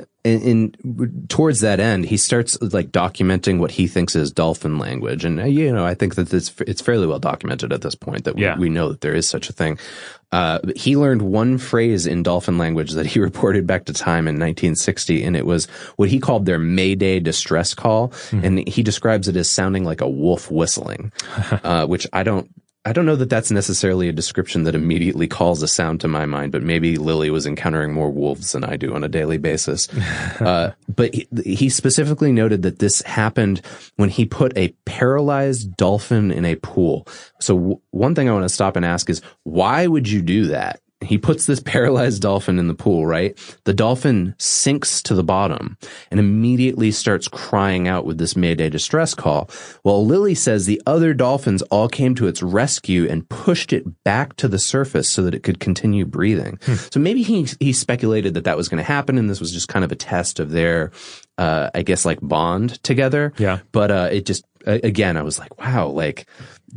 And towards that end, he starts like documenting what he thinks is dolphin language. And, I think that it's fairly well documented at this point that we know that there is such a thing. He learned one phrase in dolphin language that he reported back to Time in 1960, and it was what he called their Mayday distress call. Mm-hmm. And he describes it as sounding like a wolf whistling, which I don't know that that's necessarily a description that immediately calls a sound to my mind, but maybe Lily was encountering more wolves than I do on a daily basis. But he specifically noted that this happened when he put a paralyzed dolphin in a pool. So one thing I want to stop and ask is, why would you do that? He puts this paralyzed dolphin in the pool, right? The dolphin sinks to the bottom and immediately starts crying out with this Mayday distress call. Well, Lily says the other dolphins all came to its rescue and pushed it back to the surface so that it could continue breathing. So maybe he speculated that was going to happen, and this was just kind of a test of their, I guess, like bond together. Yeah. But it just, again, I was like, wow, like,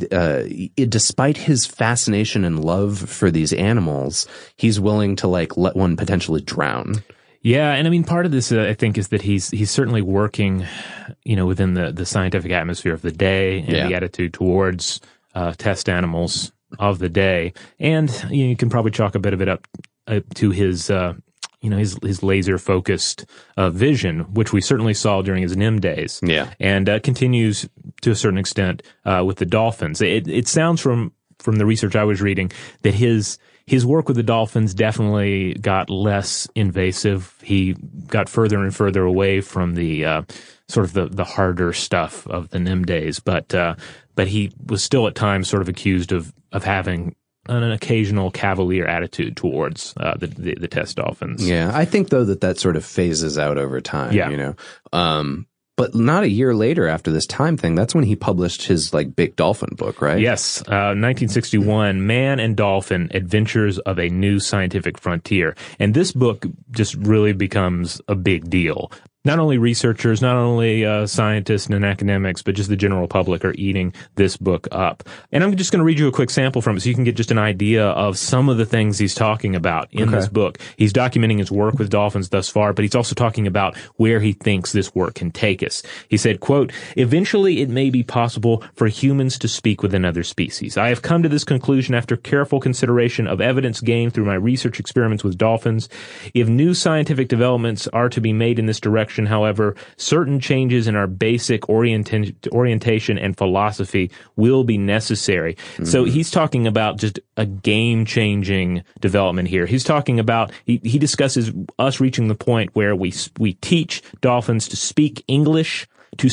despite his fascination and love for these animals, he's willing to like let one potentially drown. Yeah, and I mean, part of this, I think, is that he's certainly working, within the scientific atmosphere of the day and the attitude towards test animals of the day, and you can probably chalk a bit of it up to his. His laser-focused vision, which we certainly saw during his NIM days. Yeah. And continues to a certain extent with the dolphins. It sounds from the research I was reading that his work with the dolphins definitely got less invasive. He got further and further away from the sort of the harder stuff of the NIM days. But he was still at times sort of accused of having an occasional cavalier attitude towards the test dolphins. Yeah, I think though that sort of phases out over time. Yeah. But not a year later after this Time thing, that's when he published his like big dolphin book, right? Yes, 1961, Man and Dolphin: Adventures of a New Scientific Frontier. And this book just really becomes a big deal. Not only researchers, not only scientists and academics, but just the general public are eating this book up. And I'm just going to read you a quick sample from it so you can get just an idea of some of the things he's talking about in this book. He's documenting his work with dolphins thus far, but he's also talking about where he thinks this work can take us. He said, quote, "Eventually it may be possible for humans to speak with another species. I have come to this conclusion after careful consideration of evidence gained through my research experiments with dolphins. If new scientific developments are to be made in this direction, however, certain changes in our basic orientation and philosophy will be necessary." Mm-hmm. So he's talking about just a game-changing development here. He's talking about, he discusses us reaching the point where we teach dolphins to speak English,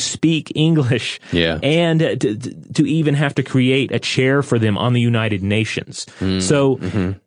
and to even have to create a chair for them on the United Nations. Mm-hmm. So,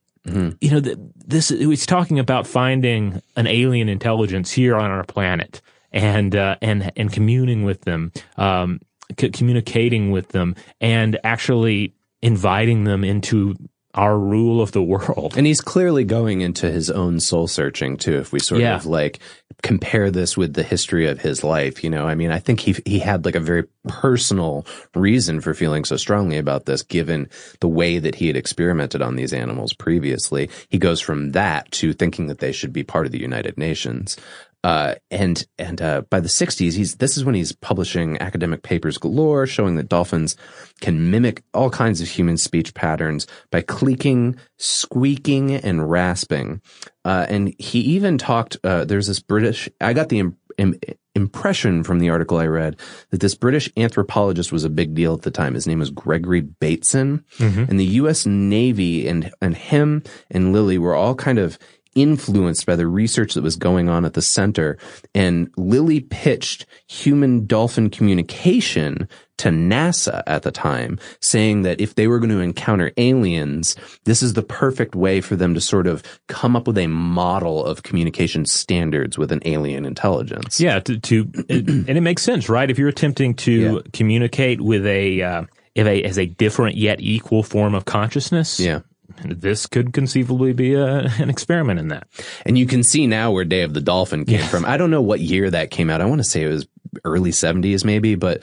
he's talking about finding an alien intelligence here on our planet and communing with them, communicating with them, and actually inviting them into our rule of the world. And he's clearly going into his own soul searching too, if we sort of like compare this with the history of his life. I mean, I think he had like a very personal reason for feeling so strongly about this, given the way that he had experimented on these animals previously. He goes from that to thinking that they should be part of the United Nations. And by the 60s, this is when he's publishing academic papers galore, showing that dolphins can mimic all kinds of human speech patterns by clicking, squeaking, and rasping. And he even talked, there's this I got the impression from the article I read that this British anthropologist was a big deal at the time. His name was Gregory Bateson. And the U.S. Navy and him and Lilly were all kind of influenced by the research that was going on at the center. And Lilly pitched human dolphin communication to NASA at the time, saying that if they were going to encounter aliens, this is the perfect way for them to sort of come up with a model of communication standards with an alien intelligence. Yeah, and it makes sense, right? If you're attempting to communicate with as a different yet equal form of consciousness, this could conceivably be an experiment in that. And you can see now where Day of the Dolphin came from. I don't know what year that came out. I want to say it was early 70s maybe, but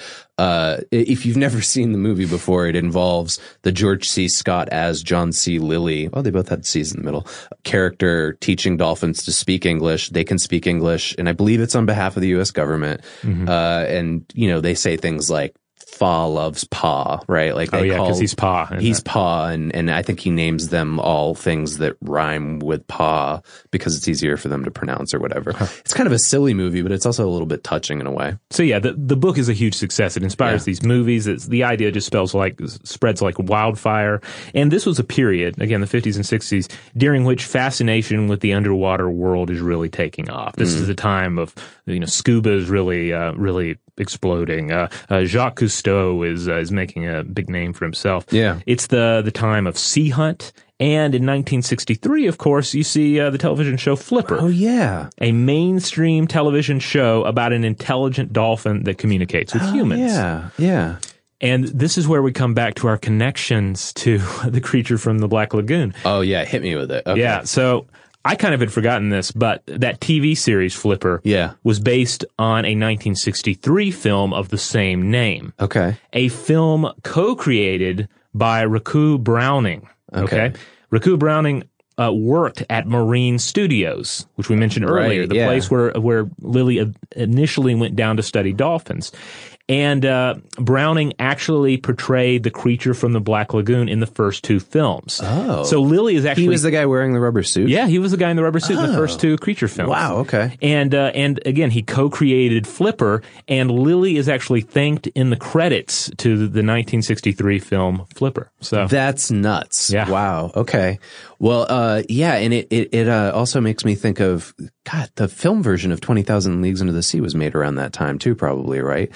if you've never seen the movie before, it involves the George C. Scott as John C. Lilly. Oh, they both had C's in the middle. Character teaching dolphins to speak English. They can speak English, and I believe it's on behalf of the U.S. government. And, they say things like, Fa loves Pa, right? Like because he's Pa. He's Pa, and I think he names them all things that rhyme with Pa because it's easier for them to pronounce or whatever. It's kind of a silly movie, but it's also a little bit touching in a way. So the book is a huge success. It inspires these movies. The idea just spreads like wildfire. And this was a period, again, the 50s and 60s, during which fascination with the underwater world is really taking off. This is the time of, scuba is really exploding. Jacques Cousteau is making a big name for himself. Yeah. It's the time of Sea Hunt. And in 1963, of course, you see the television show Flipper. Oh, yeah. A mainstream television show about an intelligent dolphin that communicates with humans. Yeah. And this is where we come back to our connections to the creature from the Black Lagoon. Oh, yeah. Hit me with it. Okay. Yeah. So I kind of had forgotten this, but that TV series Flipper was based on a 1963 film of the same name. Okay. A film co-created by Ricou Browning. Okay. Ricou Browning worked at Marine Studios, which we mentioned earlier, the place where Lilly initially went down to study dolphins. And Browning actually portrayed the creature from the Black Lagoon in the first two films. Oh. So Lilly is actually... He was the guy wearing the rubber suit? Yeah, he was the guy in the rubber suit in the first two creature films. Wow, okay. And again, he co-created Flipper, and Lilly is actually thanked in the credits to the 1963 film Flipper. So that's nuts. Yeah. Wow, okay. Well, and it also makes me think of, God, the film version of 20,000 Leagues Under the Sea was made around that time too, probably, right?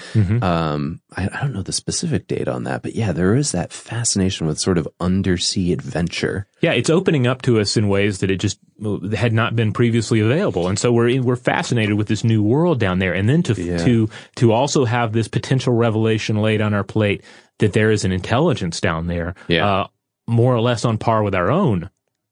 I don't know the specific date on that, but yeah, there is that fascination with sort of undersea adventure. Yeah, it's opening up to us in ways that it just had not been previously available, and so we're fascinated with this new world down there, and then to also have this potential revelation laid on our plate that there is an intelligence down there, more or less on par with our own.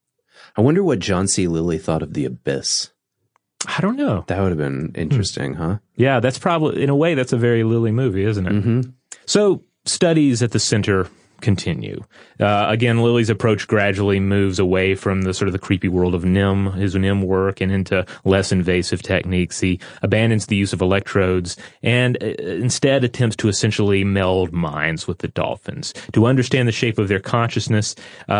I wonder what John C. Lilly thought of The Abyss. I don't know. That would have been interesting, huh? Yeah, that's probably, in a way, that's a very Lilly movie, isn't it? Mm-hmm. So, studies at the center continue. Again, Lilly's approach gradually moves away from the sort of the creepy world of his NIM work, and into less invasive techniques. He abandons the use of electrodes and instead attempts to essentially meld minds with the dolphins. To understand the shape of their consciousness,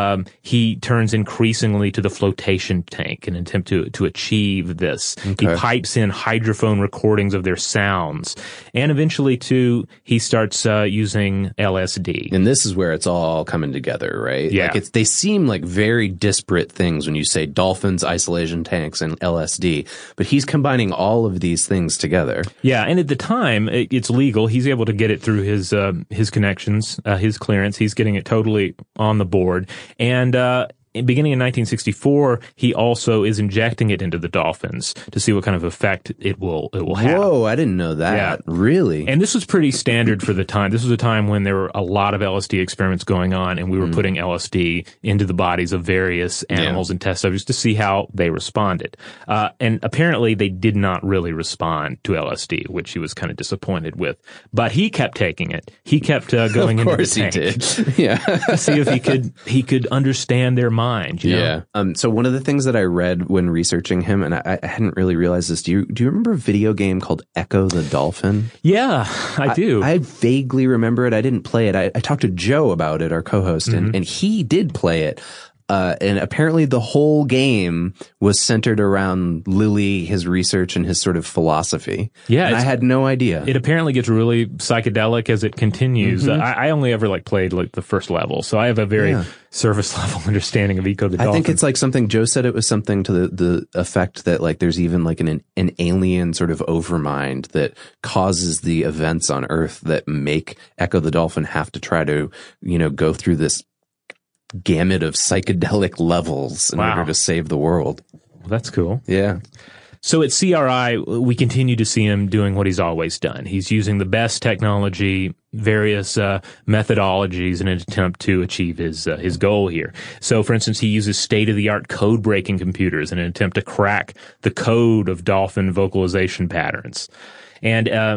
he turns increasingly to the flotation tank in an attempt to achieve this. Okay. He pipes in hydrophone recordings of their sounds. And eventually, too, he starts using LSD. And this is where it's all coming together, right? Yeah. Like they seem like very disparate things when you say dolphins, isolation tanks, and LSD, but he's combining all of these things together. Yeah, and at the time, it's legal. He's able to get it through his connections, his clearance. He's getting it totally on the board. And beginning in 1964, he also is injecting it into the dolphins to see what kind of effect it will have. Whoa, I didn't know that. Yeah. Really? And this was pretty standard for the time. This was a time when there were a lot of LSD experiments going on, and we were putting LSD into the bodies of various animals and test subjects to see how they responded. And apparently they did not really respond to LSD, which he was kind of disappointed with. But he kept taking it. He kept going into the tank. Of course he did. Yeah. To see if he could understand their mind. You know? Yeah. So one of the things that I read when researching him, and I hadn't really realized this, do you remember a video game called Echo the Dolphin? Yeah, I do. I vaguely remember it. I didn't play it. I talked to Joe about it, our co-host, and he did play it. And apparently the whole game was centered around Lilly, his research, and his sort of philosophy. Yeah. And I had no idea. It apparently gets really psychedelic as it continues. I only ever played the first level, so I have a very surface level understanding of Echo the Dolphin. I think it's something, Joe said it was something to the effect that there's even an alien sort of overmind that causes the events on Earth that make Echo the Dolphin have to try to, go through this gamut of psychedelic levels in order to save the world. Well, that's cool. Yeah. So at CRI, we continue to see him doing what he's always done. He's using the best technology, various methodologies in an attempt to achieve his goal here. So, for instance, he uses state-of-the-art code-breaking computers in an attempt to crack the code of dolphin vocalization patterns. And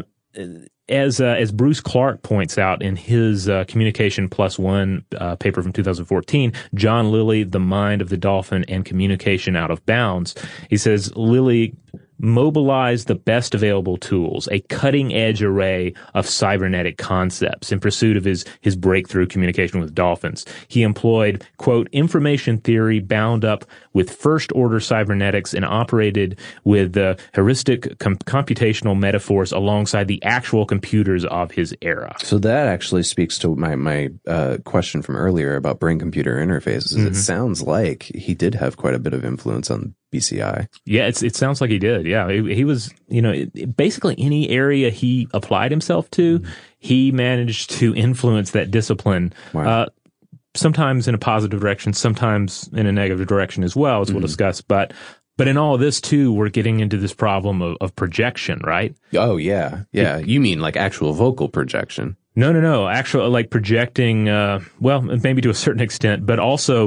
as Bruce Clark points out in his Communication Plus One paper from 2014, John Lilly, The Mind of the Dolphin and Communication Out of Bounds, he says Lilly mobilized the best available tools, a cutting-edge array of cybernetic concepts in pursuit of his breakthrough communication with dolphins. He employed, quote, information theory bound up with first-order cybernetics and operated with heuristic computational metaphors alongside the actual computers of his era. So that actually speaks to my question from earlier about brain-computer interfaces. It sounds like he did have quite a bit of influence on BCI. Yeah, it sounds like he did. Yeah, he was, basically any area he applied himself to, he managed to influence that discipline. Wow. Sometimes in a positive direction, sometimes in a negative direction as well, as we'll discuss. But in all of this too, we're getting into this problem of projection, right? Oh yeah, yeah. You mean actual vocal projection? No. Actual projecting. Well, maybe to a certain extent, but also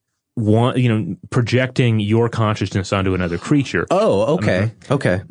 projecting your consciousness onto another creature. Oh, okay. Okay.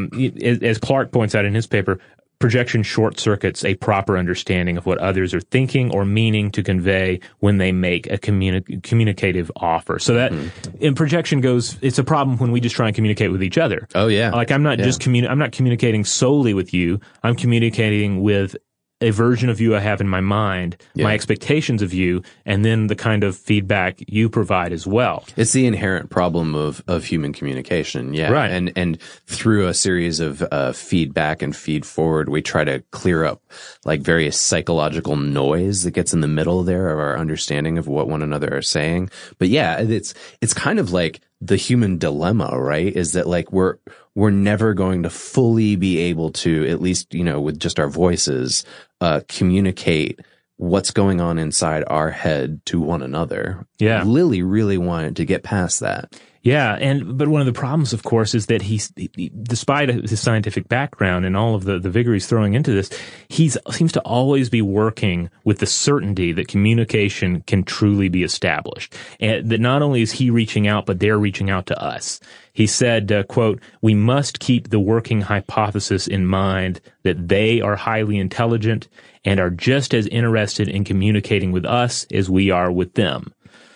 As Clark points out in his paper, projection short circuits a proper understanding of what others are thinking or meaning to convey when they make a communicative offer. So that in projection it's a problem when we just try and communicate with each other. Oh yeah. I'm not I'm not communicating solely with you. I'm communicating with a version of you I have in my mind, my expectations of you, and then the kind of feedback you provide as well. It's the inherent problem of human communication. Yeah. Right. And through a series of feedback and feed forward, we try to clear up various psychological noise that gets in the middle there of our understanding of what one another are saying. But yeah, it's kind of like the human dilemma, right? Is that we're never going to fully be able to, at least, with just our voices, communicate what's going on inside our head to one another. Yeah. Lilly really wanted to get past that. Yeah, but one of the problems, of course, is that he, despite his scientific background and all of the vigor he's throwing into this, he seems to always be working with the certainty that communication can truly be established, and that not only is he reaching out, but they're reaching out to us. He said, quote, "We must keep the working hypothesis in mind that they are highly intelligent and are just as interested in communicating with us as we are with them."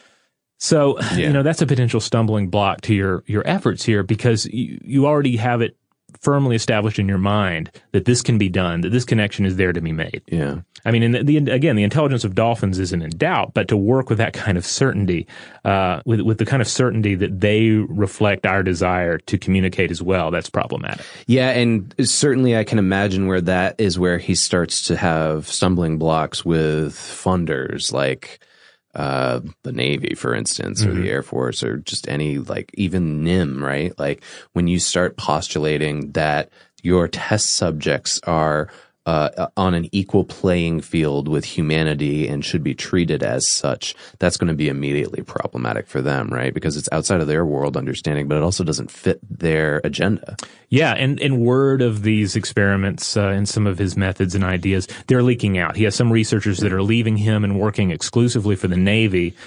So, that's a potential stumbling block to your efforts here, because you already have it firmly established in your mind that this can be done, that this connection is there to be made. Yeah. I mean, the intelligence of dolphins isn't in doubt, but to work with that kind of certainty, with the kind of certainty that they reflect our desire to communicate as well, that's problematic. Yeah, and certainly I can imagine where that is where he starts to have stumbling blocks with funders like the Navy, for instance, or the Air Force, or just any, even NIM, right? When you start postulating that your test subjects are on an equal playing field with humanity and should be treated as such, that's going to be immediately problematic for them, right? Because it's outside of their world understanding, but it also doesn't fit their agenda. Yeah, and word of these experiments and some of his methods and ideas, they're leaking out. He has some researchers that are leaving him and working exclusively for the Navy,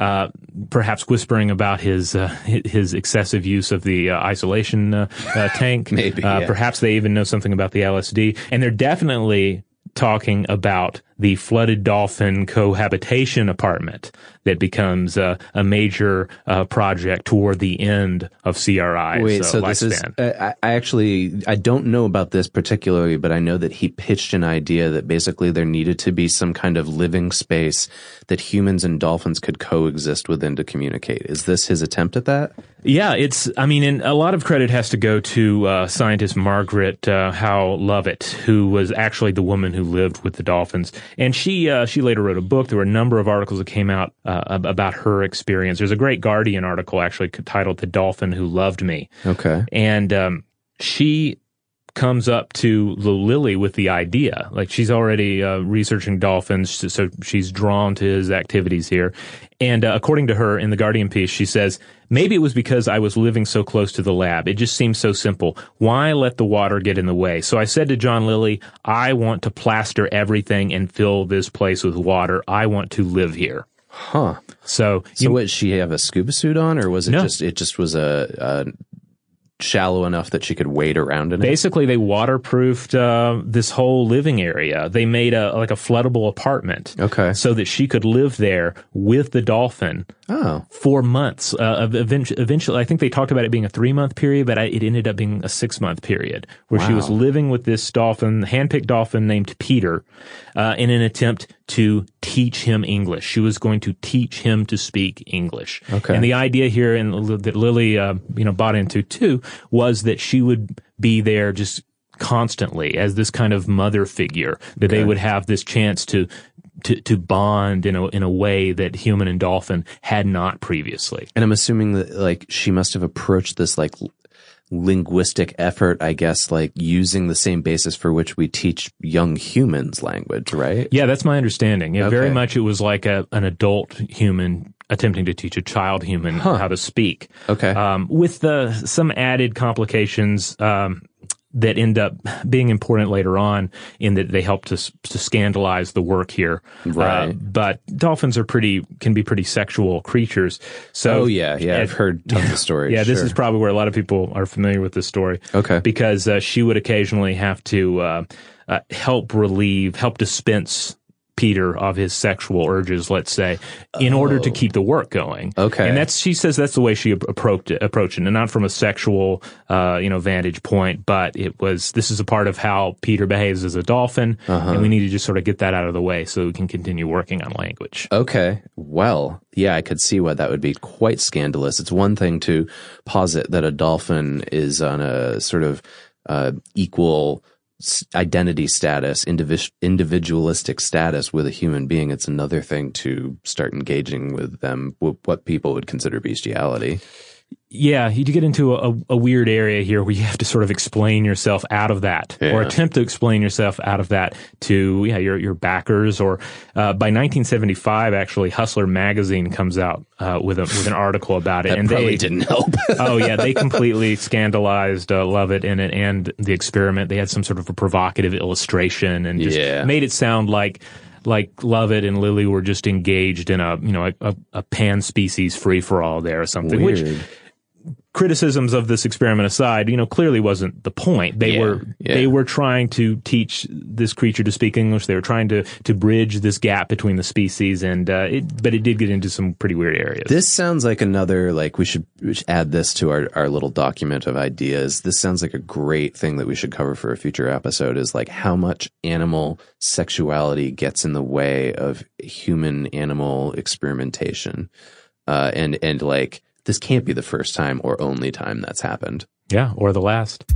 perhaps whispering about his excessive use of the isolation tank. Maybe, yeah. Perhaps they even know something about the LSD. And they're definitely talking about the flooded dolphin cohabitation apartment that becomes a major project toward the end of CRI's Wait, so lifespan. This is, I don't know about this particularly, but I know that he pitched an idea that basically there needed to be some kind of living space that humans and dolphins could coexist within to communicate. Is this his attempt at that? Yeah, and a lot of credit has to go to scientist Margaret Howe Lovett, who was actually the woman who lived with the dolphins. And she later wrote a book. There were a number of articles that came out about her experience. There's a great Guardian article actually titled "The Dolphin Who Loved Me." Okay. And she comes up to Lilly with the idea. Like, she's already researching dolphins, so she's drawn to his activities here. And according to her in the Guardian piece, she says, maybe it was because I was living so close to the lab. It just seemed so simple. Why let the water get in the way? So I said to John Lilly, I want to plaster everything and fill this place with water. I want to live here. Huh. So what, she have a scuba suit on, or was it No. just was a shallow enough that she could wade around in it? Basically, they waterproofed this whole living area. They made a floodable apartment, Okay. so that she could live there with the dolphin for months. Eventually, I think they talked about it being a 3-month period, but it ended up being a 6-month period where she was living with this dolphin, handpicked dolphin named Peter, in an attempt to teach him English. She was going to teach him to speak English. Okay. And the idea here, and that Lilly, bought into too, was that she would be there just constantly as this kind of mother figure, that they would have this chance to bond in a way that human and dolphin had not previously. And I'm assuming that she must have approached this linguistic effort, I guess, using the same basis for which we teach young humans language, right? Yeah, that's my understanding. Yeah, Okay. very much it was like an adult human attempting to teach a child human how to speak. Okay. With some added complications that end up being important later on, in that they help to scandalize the work here. Right. But dolphins can be pretty sexual creatures. So I've heard tons of stories. Yeah, this Sure. is probably where a lot of people are familiar with this story. Okay. Because she would occasionally have to help dispense Peter of his sexual urges, let's say, in order to keep the work going. Okay. And she says that's the way she approached it, and not from a sexual, vantage point, but this is a part of how Peter behaves as a dolphin, and we need to just sort of get that out of the way so we can continue working on language. Okay. Well, yeah, I could see why that would be quite scandalous. It's one thing to posit that a dolphin is on a sort of equal identity status, individualistic status with a human being. It's another thing to start engaging with them, what people would consider bestiality. Yeah, you get into a weird area here where you have to sort of explain yourself out of that, or attempt to explain yourself out of that to your backers. Or by 1975, actually, Hustler magazine comes out with an article about it, That and probably didn't help. Oh yeah, they completely scandalized Lovett in it and the experiment. They had some sort of a provocative illustration and just made it sound like Lovett and Lilly were just engaged in a pan-species free-for-all there or something. Weird. Which, criticisms of this experiment aside, clearly wasn't the point. They were trying to teach this creature to speak English. They were trying to bridge this gap between the species, but it did get into some pretty weird areas. This sounds like another, we should add this to our little document of ideas. This sounds like a great thing that we should cover for a future episode, is how much animal sexuality gets in the way of human animal experimentation. And this can't be the first time or only time that's happened. Yeah, or the last.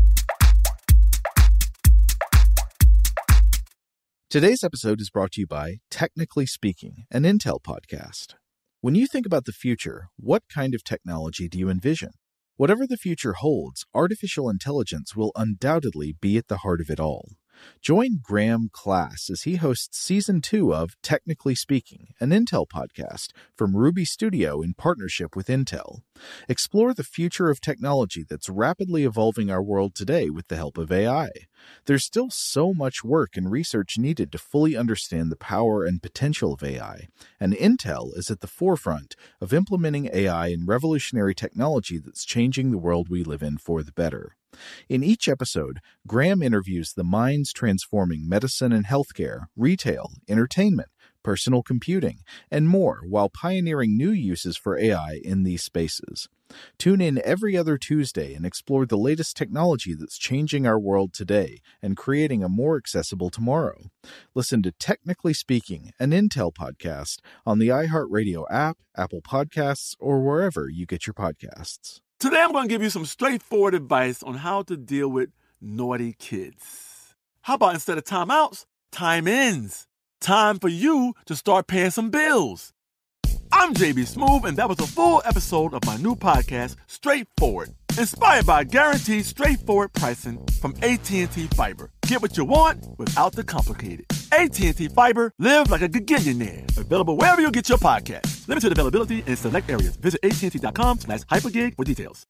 Today's episode is brought to you by Technically Speaking, an Intel podcast. When you think about the future, what kind of technology do you envision? Whatever the future holds, artificial intelligence will undoubtedly be at the heart of it all. Join Graham Class as he hosts Season 2 of Technically Speaking, an Intel podcast from Ruby Studio in partnership with Intel. Explore the future of technology that's rapidly evolving our world today with the help of AI. There's still so much work and research needed to fully understand the power and potential of AI, and Intel is at the forefront of implementing AI in revolutionary technology that's changing the world we live in for the better. In each episode, Graham interviews the minds transforming medicine and healthcare, retail, entertainment, personal computing, and more while pioneering new uses for AI in these spaces. Tune in every other Tuesday and explore the latest technology that's changing our world today and creating a more accessible tomorrow. Listen to Technically Speaking, an Intel podcast on the iHeartRadio app, Apple Podcasts, or wherever you get your podcasts. Today I'm going to give you some straightforward advice on how to deal with naughty kids. How about instead of timeouts, time-ins? Time for you to start paying some bills. I'm JB Smoove, and that was a full episode of my new podcast, Straightforward, inspired by guaranteed straightforward pricing from AT&T Fiber. Get what you want without the complicated. AT&T Fiber, live like a gigillionaire. Available wherever you get your podcast. Limited availability in select areas. Visit AT&T.com/hypergig for details.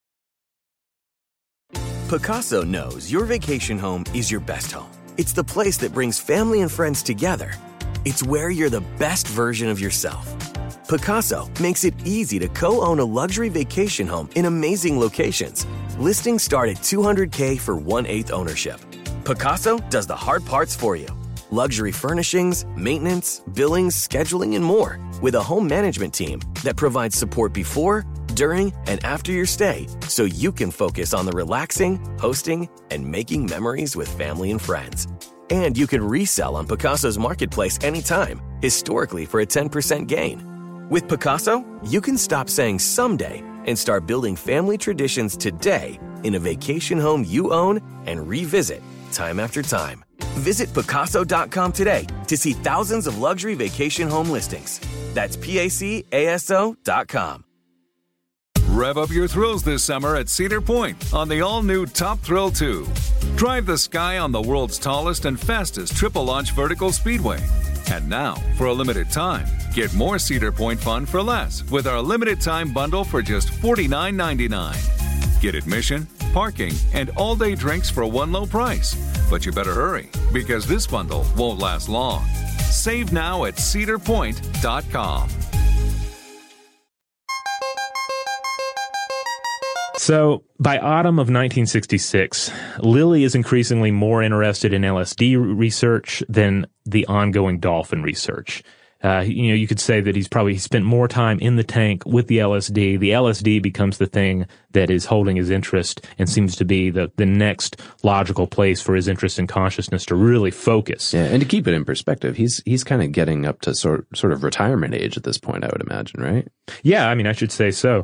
Pacaso knows your vacation home is your best home. It's the place that brings family and friends together. It's where you're the best version of yourself. Pacaso makes it easy to co-own a luxury vacation home in amazing locations. Listings start at $200K for 1/8 ownership. Pacaso does the hard parts for you. Luxury furnishings, maintenance, billings, scheduling, and more. With a home management team that provides support before, during, and after your stay so you can focus on the relaxing, hosting, and making memories with family and friends. And you can resell on Pacaso's marketplace anytime, historically for a 10% gain. With Pacaso, you can stop saying someday and start building family traditions today in a vacation home you own and revisit time after time. Visit Pacaso.com today to see thousands of luxury vacation home listings. That's PACASO.com. Rev up your thrills this summer at Cedar Point on the all-new Top Thrill 2. Drive the sky on the world's tallest and fastest triple-launch vertical speedway. And now, for a limited time, get more Cedar Point fun for less with our limited-time bundle for just $49.99. Get admission, parking, and all-day drinks for one low price. But you better hurry, because this bundle won't last long. Save now at cedarpoint.com. So, by autumn of 1966, Lilly is increasingly more interested in LSD research than the ongoing dolphin research. You could say that he spent more time in the tank with the LSD. The LSD becomes the thing that is holding his interest and seems to be the next logical place for his interest in consciousness to really focus. Yeah, and to keep it in perspective, he's kind of getting up to sort of retirement age at this point, I would imagine, right? Yeah, I mean, I should say so.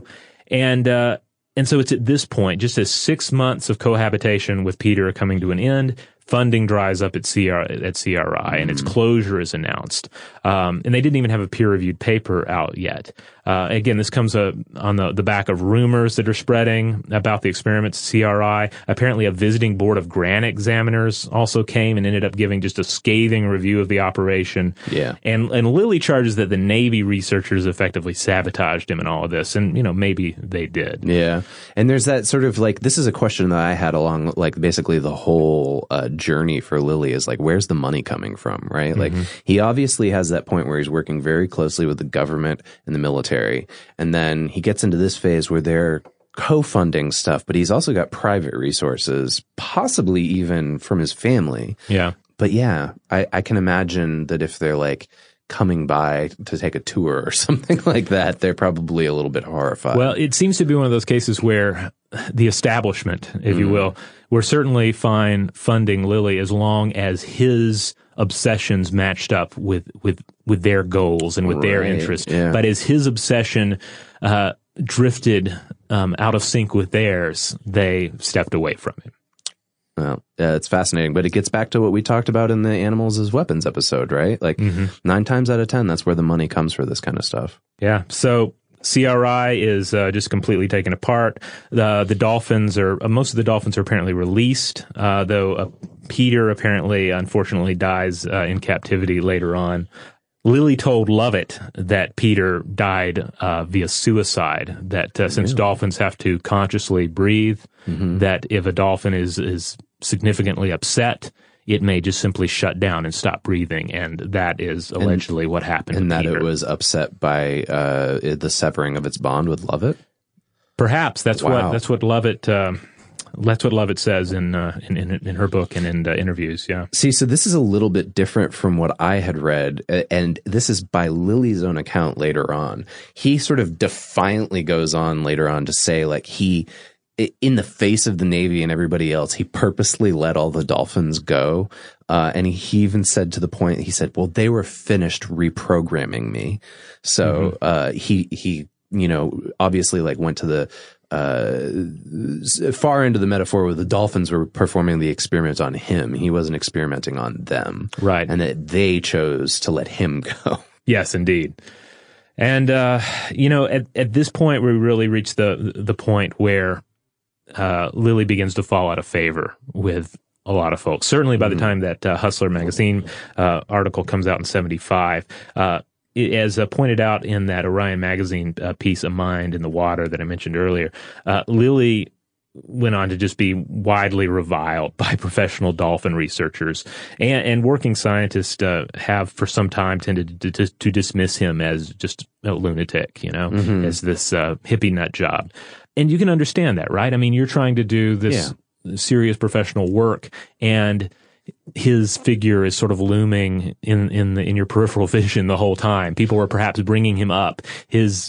And so it's at this point, just as 6 months of cohabitation with Peter are coming to an end, funding dries up at CRI, and its closure is announced. And they didn't even have a peer-reviewed paper out yet. Again, this comes on the back of rumors that are spreading about the experiments at CRI. Apparently, a visiting board of grant examiners also came and ended up giving just a scathing review of the operation. Yeah. And Lilly charges that the Navy researchers effectively sabotaged him in all of this, and maybe they did. Yeah. And there's that sort of this is a question that I had along basically the whole journey for Lilly is where's the money coming from, right? Mm-hmm. He obviously has that point where he's working very closely with the government and the military. And then he gets into this phase where they're co-funding stuff, but he's also got private resources, possibly even from his family. Yeah. But yeah, I can imagine that if they're coming by to take a tour or something like that, they're probably a little bit horrified. Well, it seems to be one of those cases where the establishment, if you will, were certainly fine funding Lilly as long as his obsessions matched up with their goals and with their interests. Yeah. But as his obsession drifted out of sync with theirs, they stepped away from it. Well, it's fascinating, but it gets back to what we talked about in the Animals as Weapons episode, right? 9 times out of 10, that's where the money comes for this kind of stuff. Yeah. So CRI is just completely taken apart. Most of the dolphins are apparently released, though Peter apparently, unfortunately, dies in captivity later on. Lily told Lovett that Peter died via suicide, that since dolphins have to consciously breathe, that if a dolphin is significantly upset, it may just simply shut down and stop breathing, and that is allegedly what happened. And to that Peter. It was upset by the severing of its bond with Lovett. Perhaps that's Wow. what Lovett. That's what Lovett says in her book and in interviews. Yeah. See, so this is a little bit different from what I had read, and this is by Lily's own account later on. He sort of defiantly goes on later on to say, like, he, in the face of the Navy and everybody else, he purposely let all the dolphins go. And he even said to the point, he said, well, they were finished reprogramming me. So, he, you know, obviously like went to the, far into the metaphor where the dolphins were performing the experiment on him. He wasn't experimenting on them. Right. And that they chose to let him go. Yes, indeed. And, you know, at this point, we really reach the point where Lily begins to fall out of favor with a lot of folks. Certainly by the time that Hustler magazine article comes out in 1975, as pointed out in that Orion magazine piece, A Mind in the Water, that I mentioned earlier, Lily went on to just be widely reviled by professional dolphin researchers, and working scientists have for some time tended to dismiss him as just a lunatic, you know, as this hippie nut job. And you can understand that, right? I mean, you're trying to do this serious professional work, and his figure is sort of looming in your peripheral vision the whole time. People were perhaps bringing him up. He's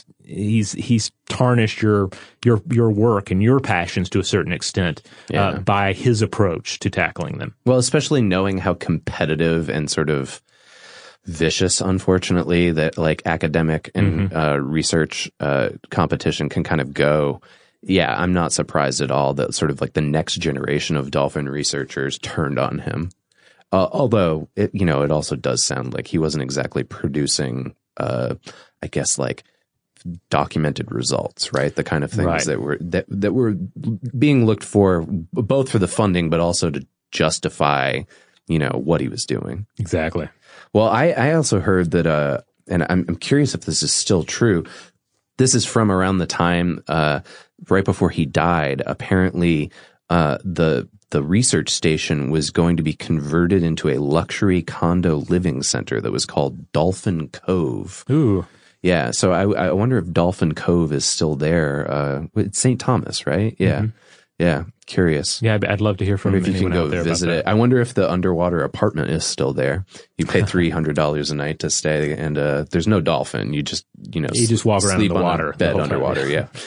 tarnished your work and your passions to a certain extent by his approach to tackling them. Well, especially knowing how competitive and sort of vicious, unfortunately, that like academic and research competition can kind of go. Yeah, I'm not surprised at all that sort of like the next generation of dolphin researchers turned on him. Although it also does sound like he wasn't exactly producing, I guess, like documented results, right? The kind of things that were being looked for, both for the funding, but also to justify, you know, what he was doing. Exactly. Well, I also heard that, and I'm curious if this is still true. This is from around the time, right before he died. Apparently, the research station was going to be converted into a luxury condo living center that was called Dolphin Cove. Ooh. Yeah, so I wonder if Dolphin Cove is still there. It's St. Thomas, right? Yeah. Yeah, curious. Yeah, I'd love to hear from if you anyone can go out there visit about it. that. I wonder if the underwater apartment is still there. You pay $300 a night to stay, and there's no dolphin. You just walk around in the water, bed the whole underwater. time. Yeah.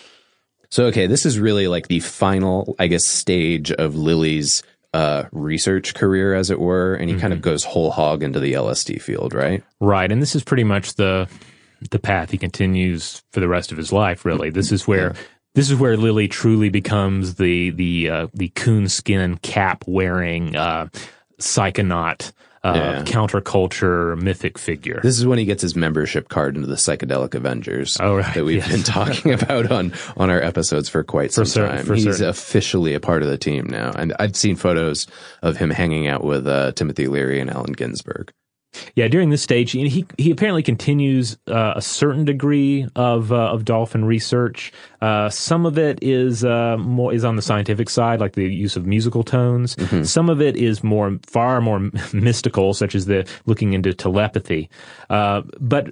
So okay, this is really like the final, I guess, stage of Lily's research career, as it were, and he kind of goes whole hog into the LSD field, right? Right, and this is pretty much the path he continues for the rest of his life. Really, this is where. This is where Lily truly becomes the coonskin cap wearing psychonaut, counterculture mythic figure. This is when he gets his membership card into the Psychedelic Avengers that we've been talking about on our episodes for quite some time. He's officially a part of the team now, and I've seen photos of him hanging out with Timothy Leary and Allen Ginsberg. Yeah, during this stage, he apparently continues a certain degree of dolphin research. Some of it is on the scientific side, like the use of musical tones. Some of it is far more mystical, such as the looking into telepathy. But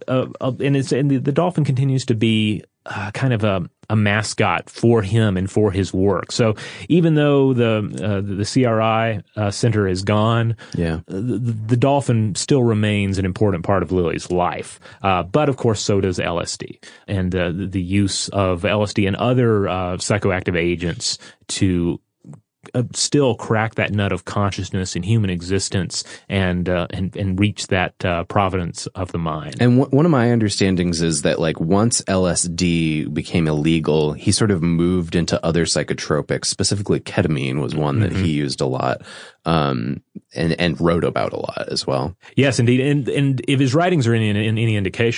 the dolphin continues to be kind of a mascot for him and for his work. So even though the CRI center is gone, the dolphin still remains an important part of Lily's life. But of course, so does LSD, and the use of LSD and other psychoactive agents to still crack that nut of consciousness in human existence and reach that providence of the mind. And one of my understandings is that like once LSD became illegal, he sort of moved into other psychotropics. Specifically, ketamine was one that he used a lot, and wrote about a lot as well. Yes, indeed. And if his writings are any indication,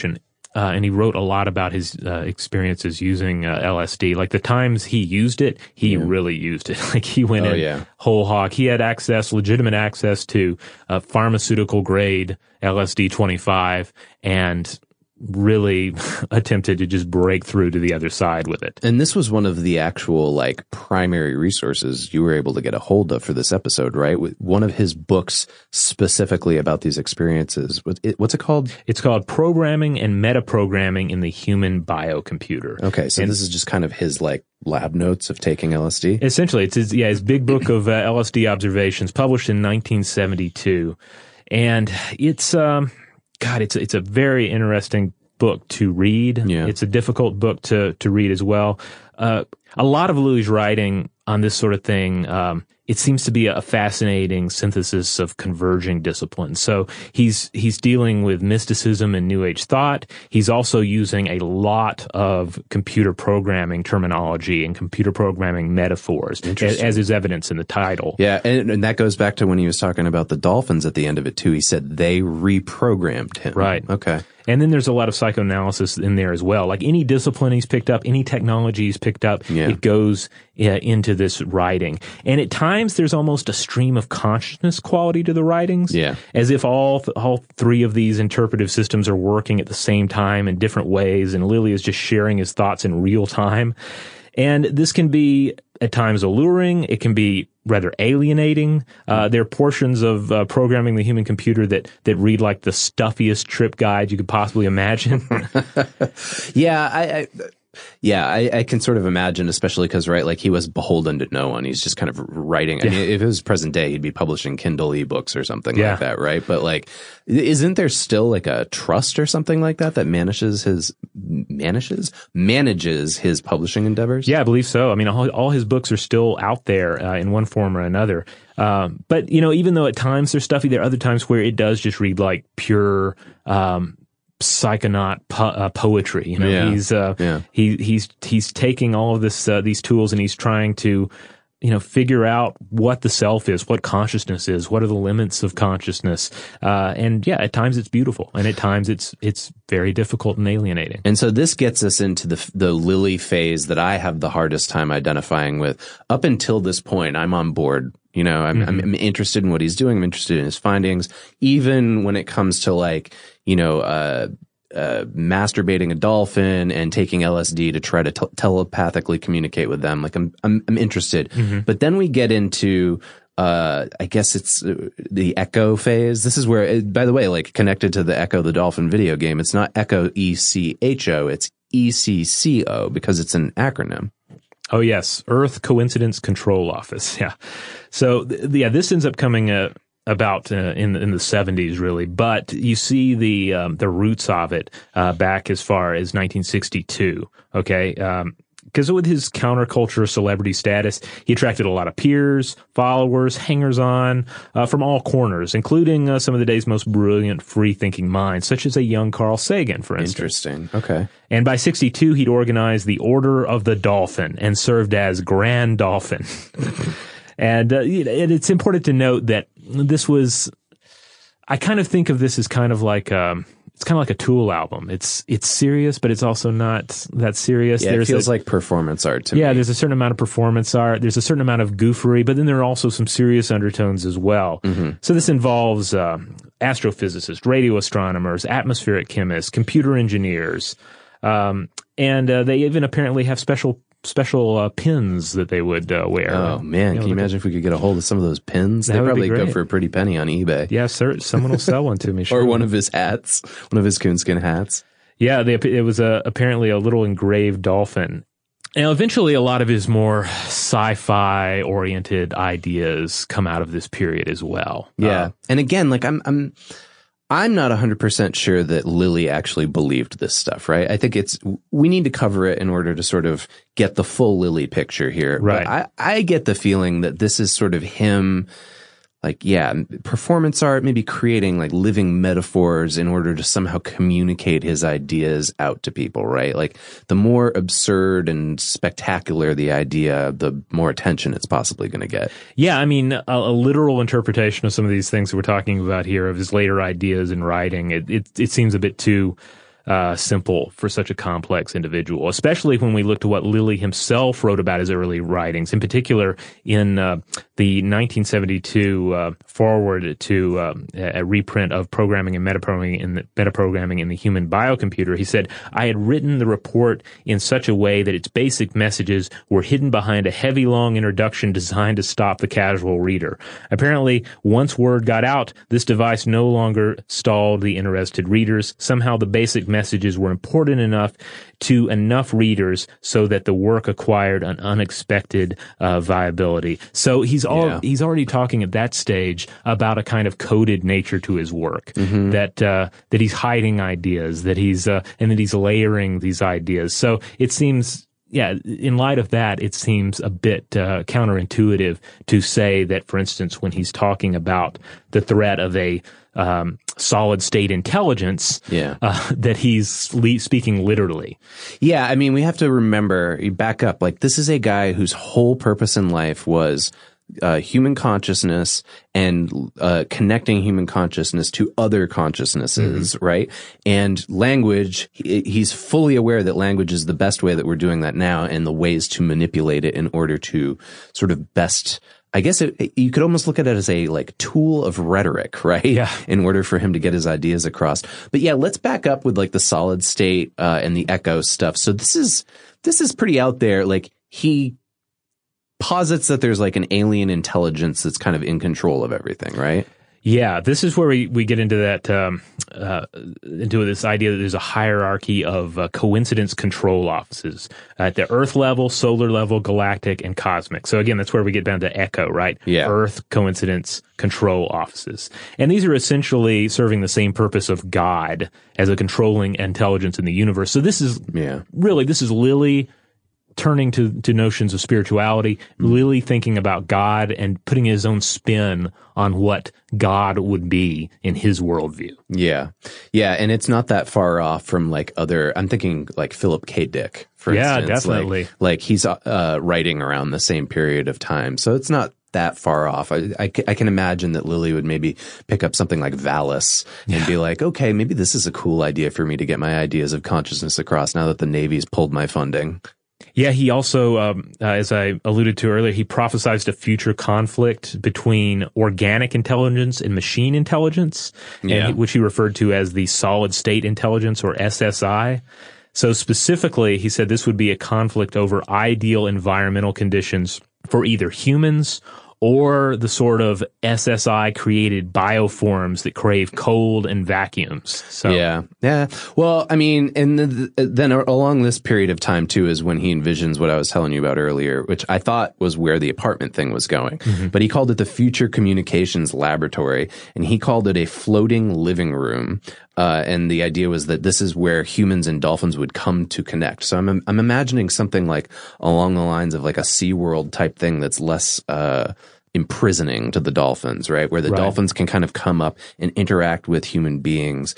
and he wrote a lot about his experiences using LSD. Like the times he used it, he really used it. Like he went whole hog. He had legitimate access to pharmaceutical grade LSD 25, and really attempted to just break through to the other side with it. And this was one of the actual like primary resources you were able to get a hold of for this episode, right? One of his books specifically about these experiences. What's it called? It's called Programming and Metaprogramming in the Human Biocomputer. Okay, so this is just kind of his like lab notes of taking LSD? Essentially, it's his big book of LSD observations published in 1972. And it's it's a very interesting book to read. Yeah. It's a difficult book to read as well. A lot of Louie's writing on this sort of thing, it seems to be a fascinating synthesis of converging disciplines. So he's dealing with mysticism and New Age thought. He's also using a lot of computer programming terminology and computer programming metaphors, as is evidence in the title. Yeah, and that goes back to when he was talking about the dolphins at the end of it, too. He said they reprogrammed him. Right. Okay. And then there's a lot of psychoanalysis in there as well. Like any discipline he's picked up, any technology he's picked up, it goes into this writing. And at times there's almost a stream of consciousness quality to the writings. Yeah. As if all three of these interpretive systems are working at the same time in different ways, and Lilly is just sharing his thoughts in real time. And this can be at times alluring. It can be rather alienating. There are portions of programming the human computer that read like the stuffiest trip guide you could possibly imagine. I can sort of imagine, especially because, right, like he was beholden to no one. He's just kind of writing. I mean, if it was present day, he'd be publishing Kindle ebooks or something like that, right? But like, isn't there still like a trust or something like that manages his publishing endeavors? Yeah, I believe so. I mean, all his books are still out there in one form or another. But, even though at times they're stuffy, there are other times where it does just read like pure psychonaut poetry. He's taking all of these tools, and he's trying to figure out what the self is, what consciousness is, what are the limits of consciousness. At times it's beautiful, and at times it's very difficult and alienating. And so this gets us into the Lilly phase that I have the hardest time identifying with. Up until this point, I'm on board. I'm interested in what he's doing. I'm interested in his findings. Even when it comes to like, masturbating a dolphin and taking LSD to try to telepathically communicate with them. Like I'm interested. Mm-hmm. But then we get into, I guess it's the Echo phase. This is where, by the way, like connected to the Echo the Dolphin video game, it's not Echo ECHO, it's ECCO because it's an acronym. Oh, yes. Earth Coincidence Control Office. Yeah. So, this ends up coming about in the 70s, really. But you see the roots of it back as far as 1962, okay? Because with his counterculture celebrity status, he attracted a lot of peers, followers, hangers-on from all corners, including some of the day's most brilliant free-thinking minds, such as a young Carl Sagan, for instance. Interesting. Okay. And by 62, he'd organized the Order of the Dolphin and served as Grand Dolphin. And it's important to note that this was, I kind of think of this as kind of like it's kind of like a Tool album. It's serious, but it's also not that serious. Yeah, it feels like performance art to me. Yeah, there's a certain amount of performance art. There's a certain amount of goofery, but then there are also some serious undertones as well. Mm-hmm. So this involves astrophysicists, radio astronomers, atmospheric chemists, computer engineers, and they even apparently have special pins that they would wear. Oh man, can you imagine if we could get a hold of some of those pins? They probably go for a pretty penny on eBay. Yeah, sir. Someone will sell one to me. Sure. Or one of his hats, one of his coonskin hats. Yeah, it was apparently a little engraved dolphin. Now, eventually, a lot of his more sci-fi oriented ideas come out of this period as well. Yeah, and again, like I'm not 100% sure that Lilly actually believed this stuff, right? I think we need to cover it in order to sort of get the full Lilly picture here. Right. But I get the feeling that this is sort of him, like, performance art, maybe creating like living metaphors in order to somehow communicate his ideas out to people, right? Like the more absurd and spectacular the idea, the more attention it's possibly going to get. Yeah, I mean, a literal interpretation of some of these things that we're talking about here, of his later ideas in writing, it seems a bit too simple for such a complex individual, especially when we look to what Lilly himself wrote about his early writings, in particular in the 1972 foreword to a reprint of Programming and Metaprogramming in the Human Biocomputer. He said, "I had written the report in such a way that its basic messages were hidden behind a heavy, long introduction designed to stop the casual reader. Apparently, once word got out, this device no longer stalled the interested readers. Somehow the basic messages were important enough to enough readers so that the work acquired an unexpected viability." So he's already talking at that stage about a kind of coded nature to his work, that he's hiding ideas, that he's layering these ideas. So it seems, in light of that, it seems a bit counterintuitive to say that, for instance, when he's talking about the threat of a solid state intelligence, that he's speaking literally. Yeah, I mean, we have to remember, you back up, like, this is a guy whose whole purpose in life was human consciousness and connecting human consciousness to other consciousnesses, right? And language, he's fully aware that language is the best way that we're doing that now, and the ways to manipulate it in order to sort of best, I guess you could almost look at it as a like tool of rhetoric, right? Yeah. In order for him to get his ideas across. But yeah, let's back up with like the solid state and the echo stuff. So this is pretty out there. Like, he posits that there's like an alien intelligence that's kind of in control of everything, right? Yeah, this is where we get into that into this idea that there's a hierarchy of coincidence control offices at the Earth level, solar level, galactic, and cosmic. So again, that's where we get down to ECHO, right? Yeah. Earth coincidence control offices, and these are essentially serving the same purpose of God as a controlling intelligence in the universe. So this is this is Lilly turning to notions of spirituality, Lilly thinking about God and putting his own spin on what God would be in his worldview. Yeah. Yeah. And it's not that far off from like I'm thinking like Philip K. Dick, for instance. Yeah, definitely. Like he's writing around the same period of time. So it's not that far off. I can imagine that Lilly would maybe pick up something like Valis and be like, okay, maybe this is a cool idea for me to get my ideas of consciousness across now that the Navy's pulled my funding. Yeah, he also, as I alluded to earlier, he prophesized a future conflict between organic intelligence and machine intelligence, which he referred to as the solid state intelligence, or SSI. So specifically, he said this would be a conflict over ideal environmental conditions for either humans or the sort of SSI-created bioforms that crave cold and vacuums. So yeah. Well, I mean, and then along this period of time, too, is when he envisions what I was telling you about earlier, which I thought was where the apartment thing was going. Mm-hmm. But he called it the Future Communications Laboratory, and he called it a floating living room. And the idea was that this is where humans and dolphins would come to connect. So I'm imagining something like along the lines of like a SeaWorld type thing that's less imprisoning to the dolphins, right? Where the dolphins can kind of come up and interact with human beings.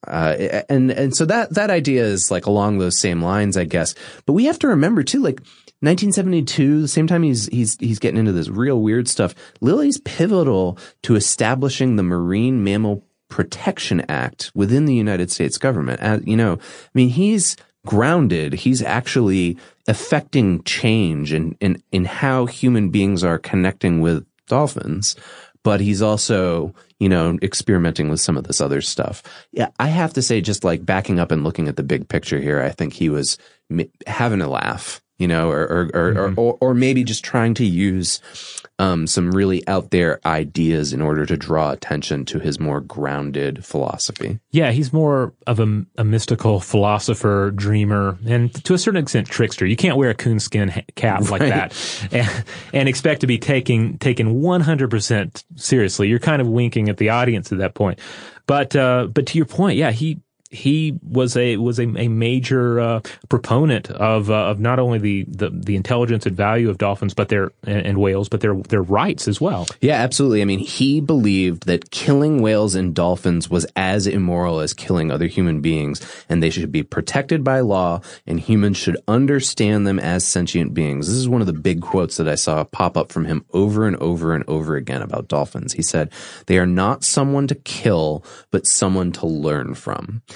And so that idea is like along those same lines, I guess. But we have to remember too, like 1972, the same time he's getting into this real weird stuff, Lilly's pivotal to establishing the Marine Mammal Protection Act within the United States government. He's grounded. He's actually affecting change in how human beings are connecting with dolphins, but he's also, experimenting with some of this other stuff. Yeah, I have to say, just like backing up and looking at the big picture here, I think he was having a laugh, or maybe just trying to use some really out there ideas in order to draw attention to his more grounded philosophy. Yeah, he's more of a mystical philosopher, dreamer, and to a certain extent trickster. You can't wear a coonskin cap like that and expect to be taken 100% seriously. You're kind of winking at the audience at that point. But to your point, yeah, he was a major proponent of not only the intelligence and value of dolphins and whales, but their rights as well. Yeah, absolutely. I mean, he believed that killing whales and dolphins was as immoral as killing other human beings, and they should be protected by law, and humans should understand them as sentient beings. This is one of the big quotes that I saw pop up from him over and over and over again about dolphins. He said, "They are not someone to kill, but someone to learn from."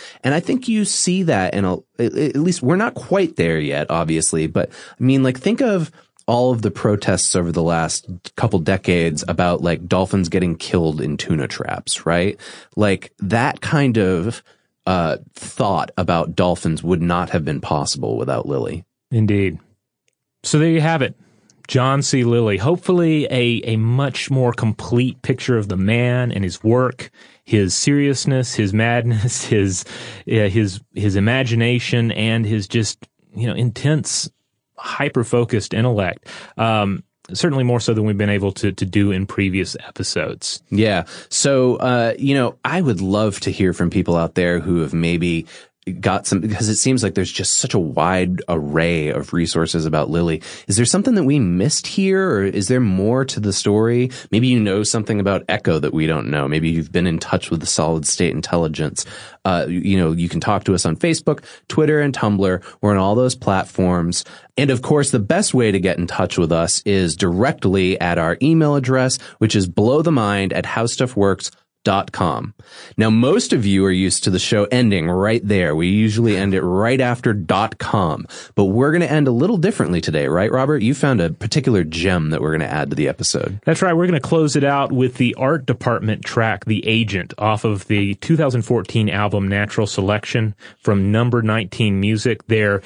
And I think you see that at least we're not quite there yet, obviously, but I mean, like, think of all of the protests over the last couple decades about like dolphins getting killed in tuna traps, right? Like that kind of thought about dolphins would not have been possible without Lilly. Indeed. So there you have it. John C. Lilly. Hopefully a much more complete picture of the man and his work, his seriousness, his madness, his imagination, and his just, intense, hyper-focused intellect. Certainly more so than we've been able to do in previous episodes. Yeah. So, I would love to hear from people out there who have maybe got some, because it seems like there's just such a wide array of resources about Lilly. Is there something that we missed here, or is there more to the story? Maybe you know something about Echo that we don't know. Maybe you've been in touch with the solid state intelligence. You can talk to us on Facebook, Twitter, and Tumblr. We're on all those platforms. And of course, the best way to get in touch with us is directly at our email address, which is blowthemind@howstuffworks.com. Now, most of you are used to the show ending right there. We usually end it right after .com, but we're going to end a little differently today, right, Robert? You found a particular gem that we're going to add to the episode. That's right. We're going to close it out with the art department track, The Agent, off of the 2014 album Natural Selection from Number 19 Music. They're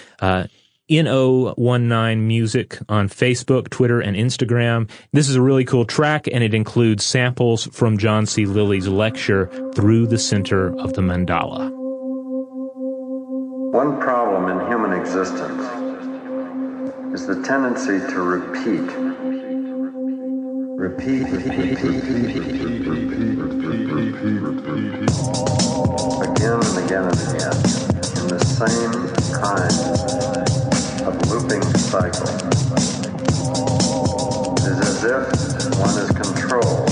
NO19 Music on Facebook, Twitter, and Instagram. This is a really cool track, and it includes samples from John C. Lilly's lecture, Through the Center of the Mandala. One problem in human existence is the tendency to repeat. Repeat. Again and again and again, in the same kind of looping cycle. It is as if one is controlled.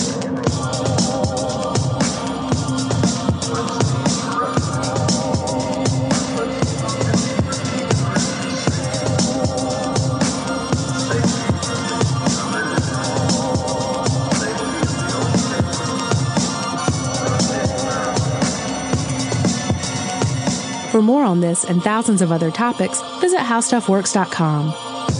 For more on this and thousands of other topics, visit howstuffworks.com.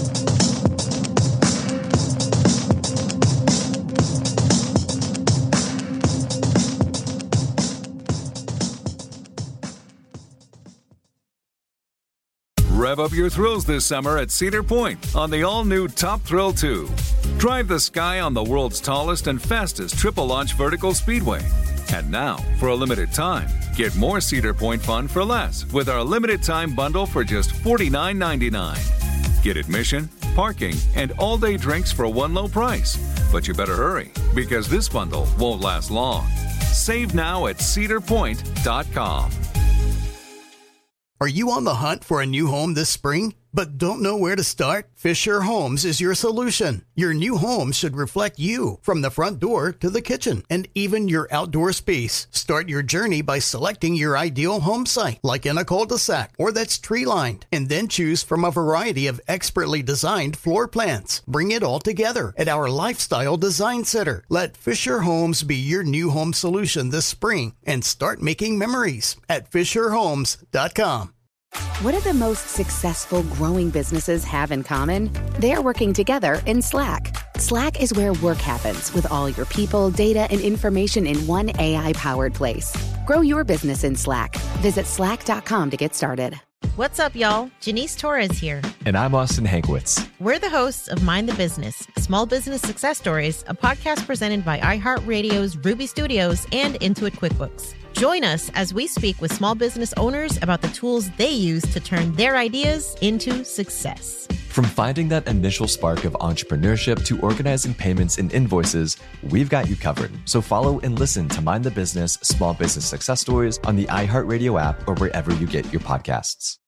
Rev up your thrills this summer at Cedar Point on the all-new Top Thrill 2. Drive the sky on the world's tallest and fastest triple-launch vertical speedway. And now, for a limited time, get more Cedar Point fun for less with our limited-time bundle for just $49.99. Get admission, parking, and all-day drinks for one low price. But you better hurry, because this bundle won't last long. Save now at cedarpoint.com. Are you on the hunt for a new home this spring, but don't know where to start? Fisher Homes is your solution. Your new home should reflect you, from the front door to the kitchen, and even your outdoor space. Start your journey by selecting your ideal home site, like in a cul-de-sac or that's tree-lined, and then choose from a variety of expertly designed floor plans. Bring it all together at our Lifestyle Design Center. Let Fisher Homes be your new home solution this spring, and start making memories at FisherHomes.com. What do the most successful growing businesses have in common? They're working together in Slack. Slack is where work happens, with all your people, data, and information in one AI-powered place. Grow your business in Slack. Visit slack.com to get started. What's up, y'all? Janice Torres here. And I'm Austin Hankwitz. We're the hosts of Mind the Business, Small Business Success Stories, a podcast presented by iHeartRadio's Ruby Studios and Intuit QuickBooks. Join us as we speak with small business owners about the tools they use to turn their ideas into success. From finding that initial spark of entrepreneurship to organizing payments and invoices, we've got you covered. So follow and listen to Mind the Business, Small Business Success Stories on the iHeartRadio app or wherever you get your podcasts.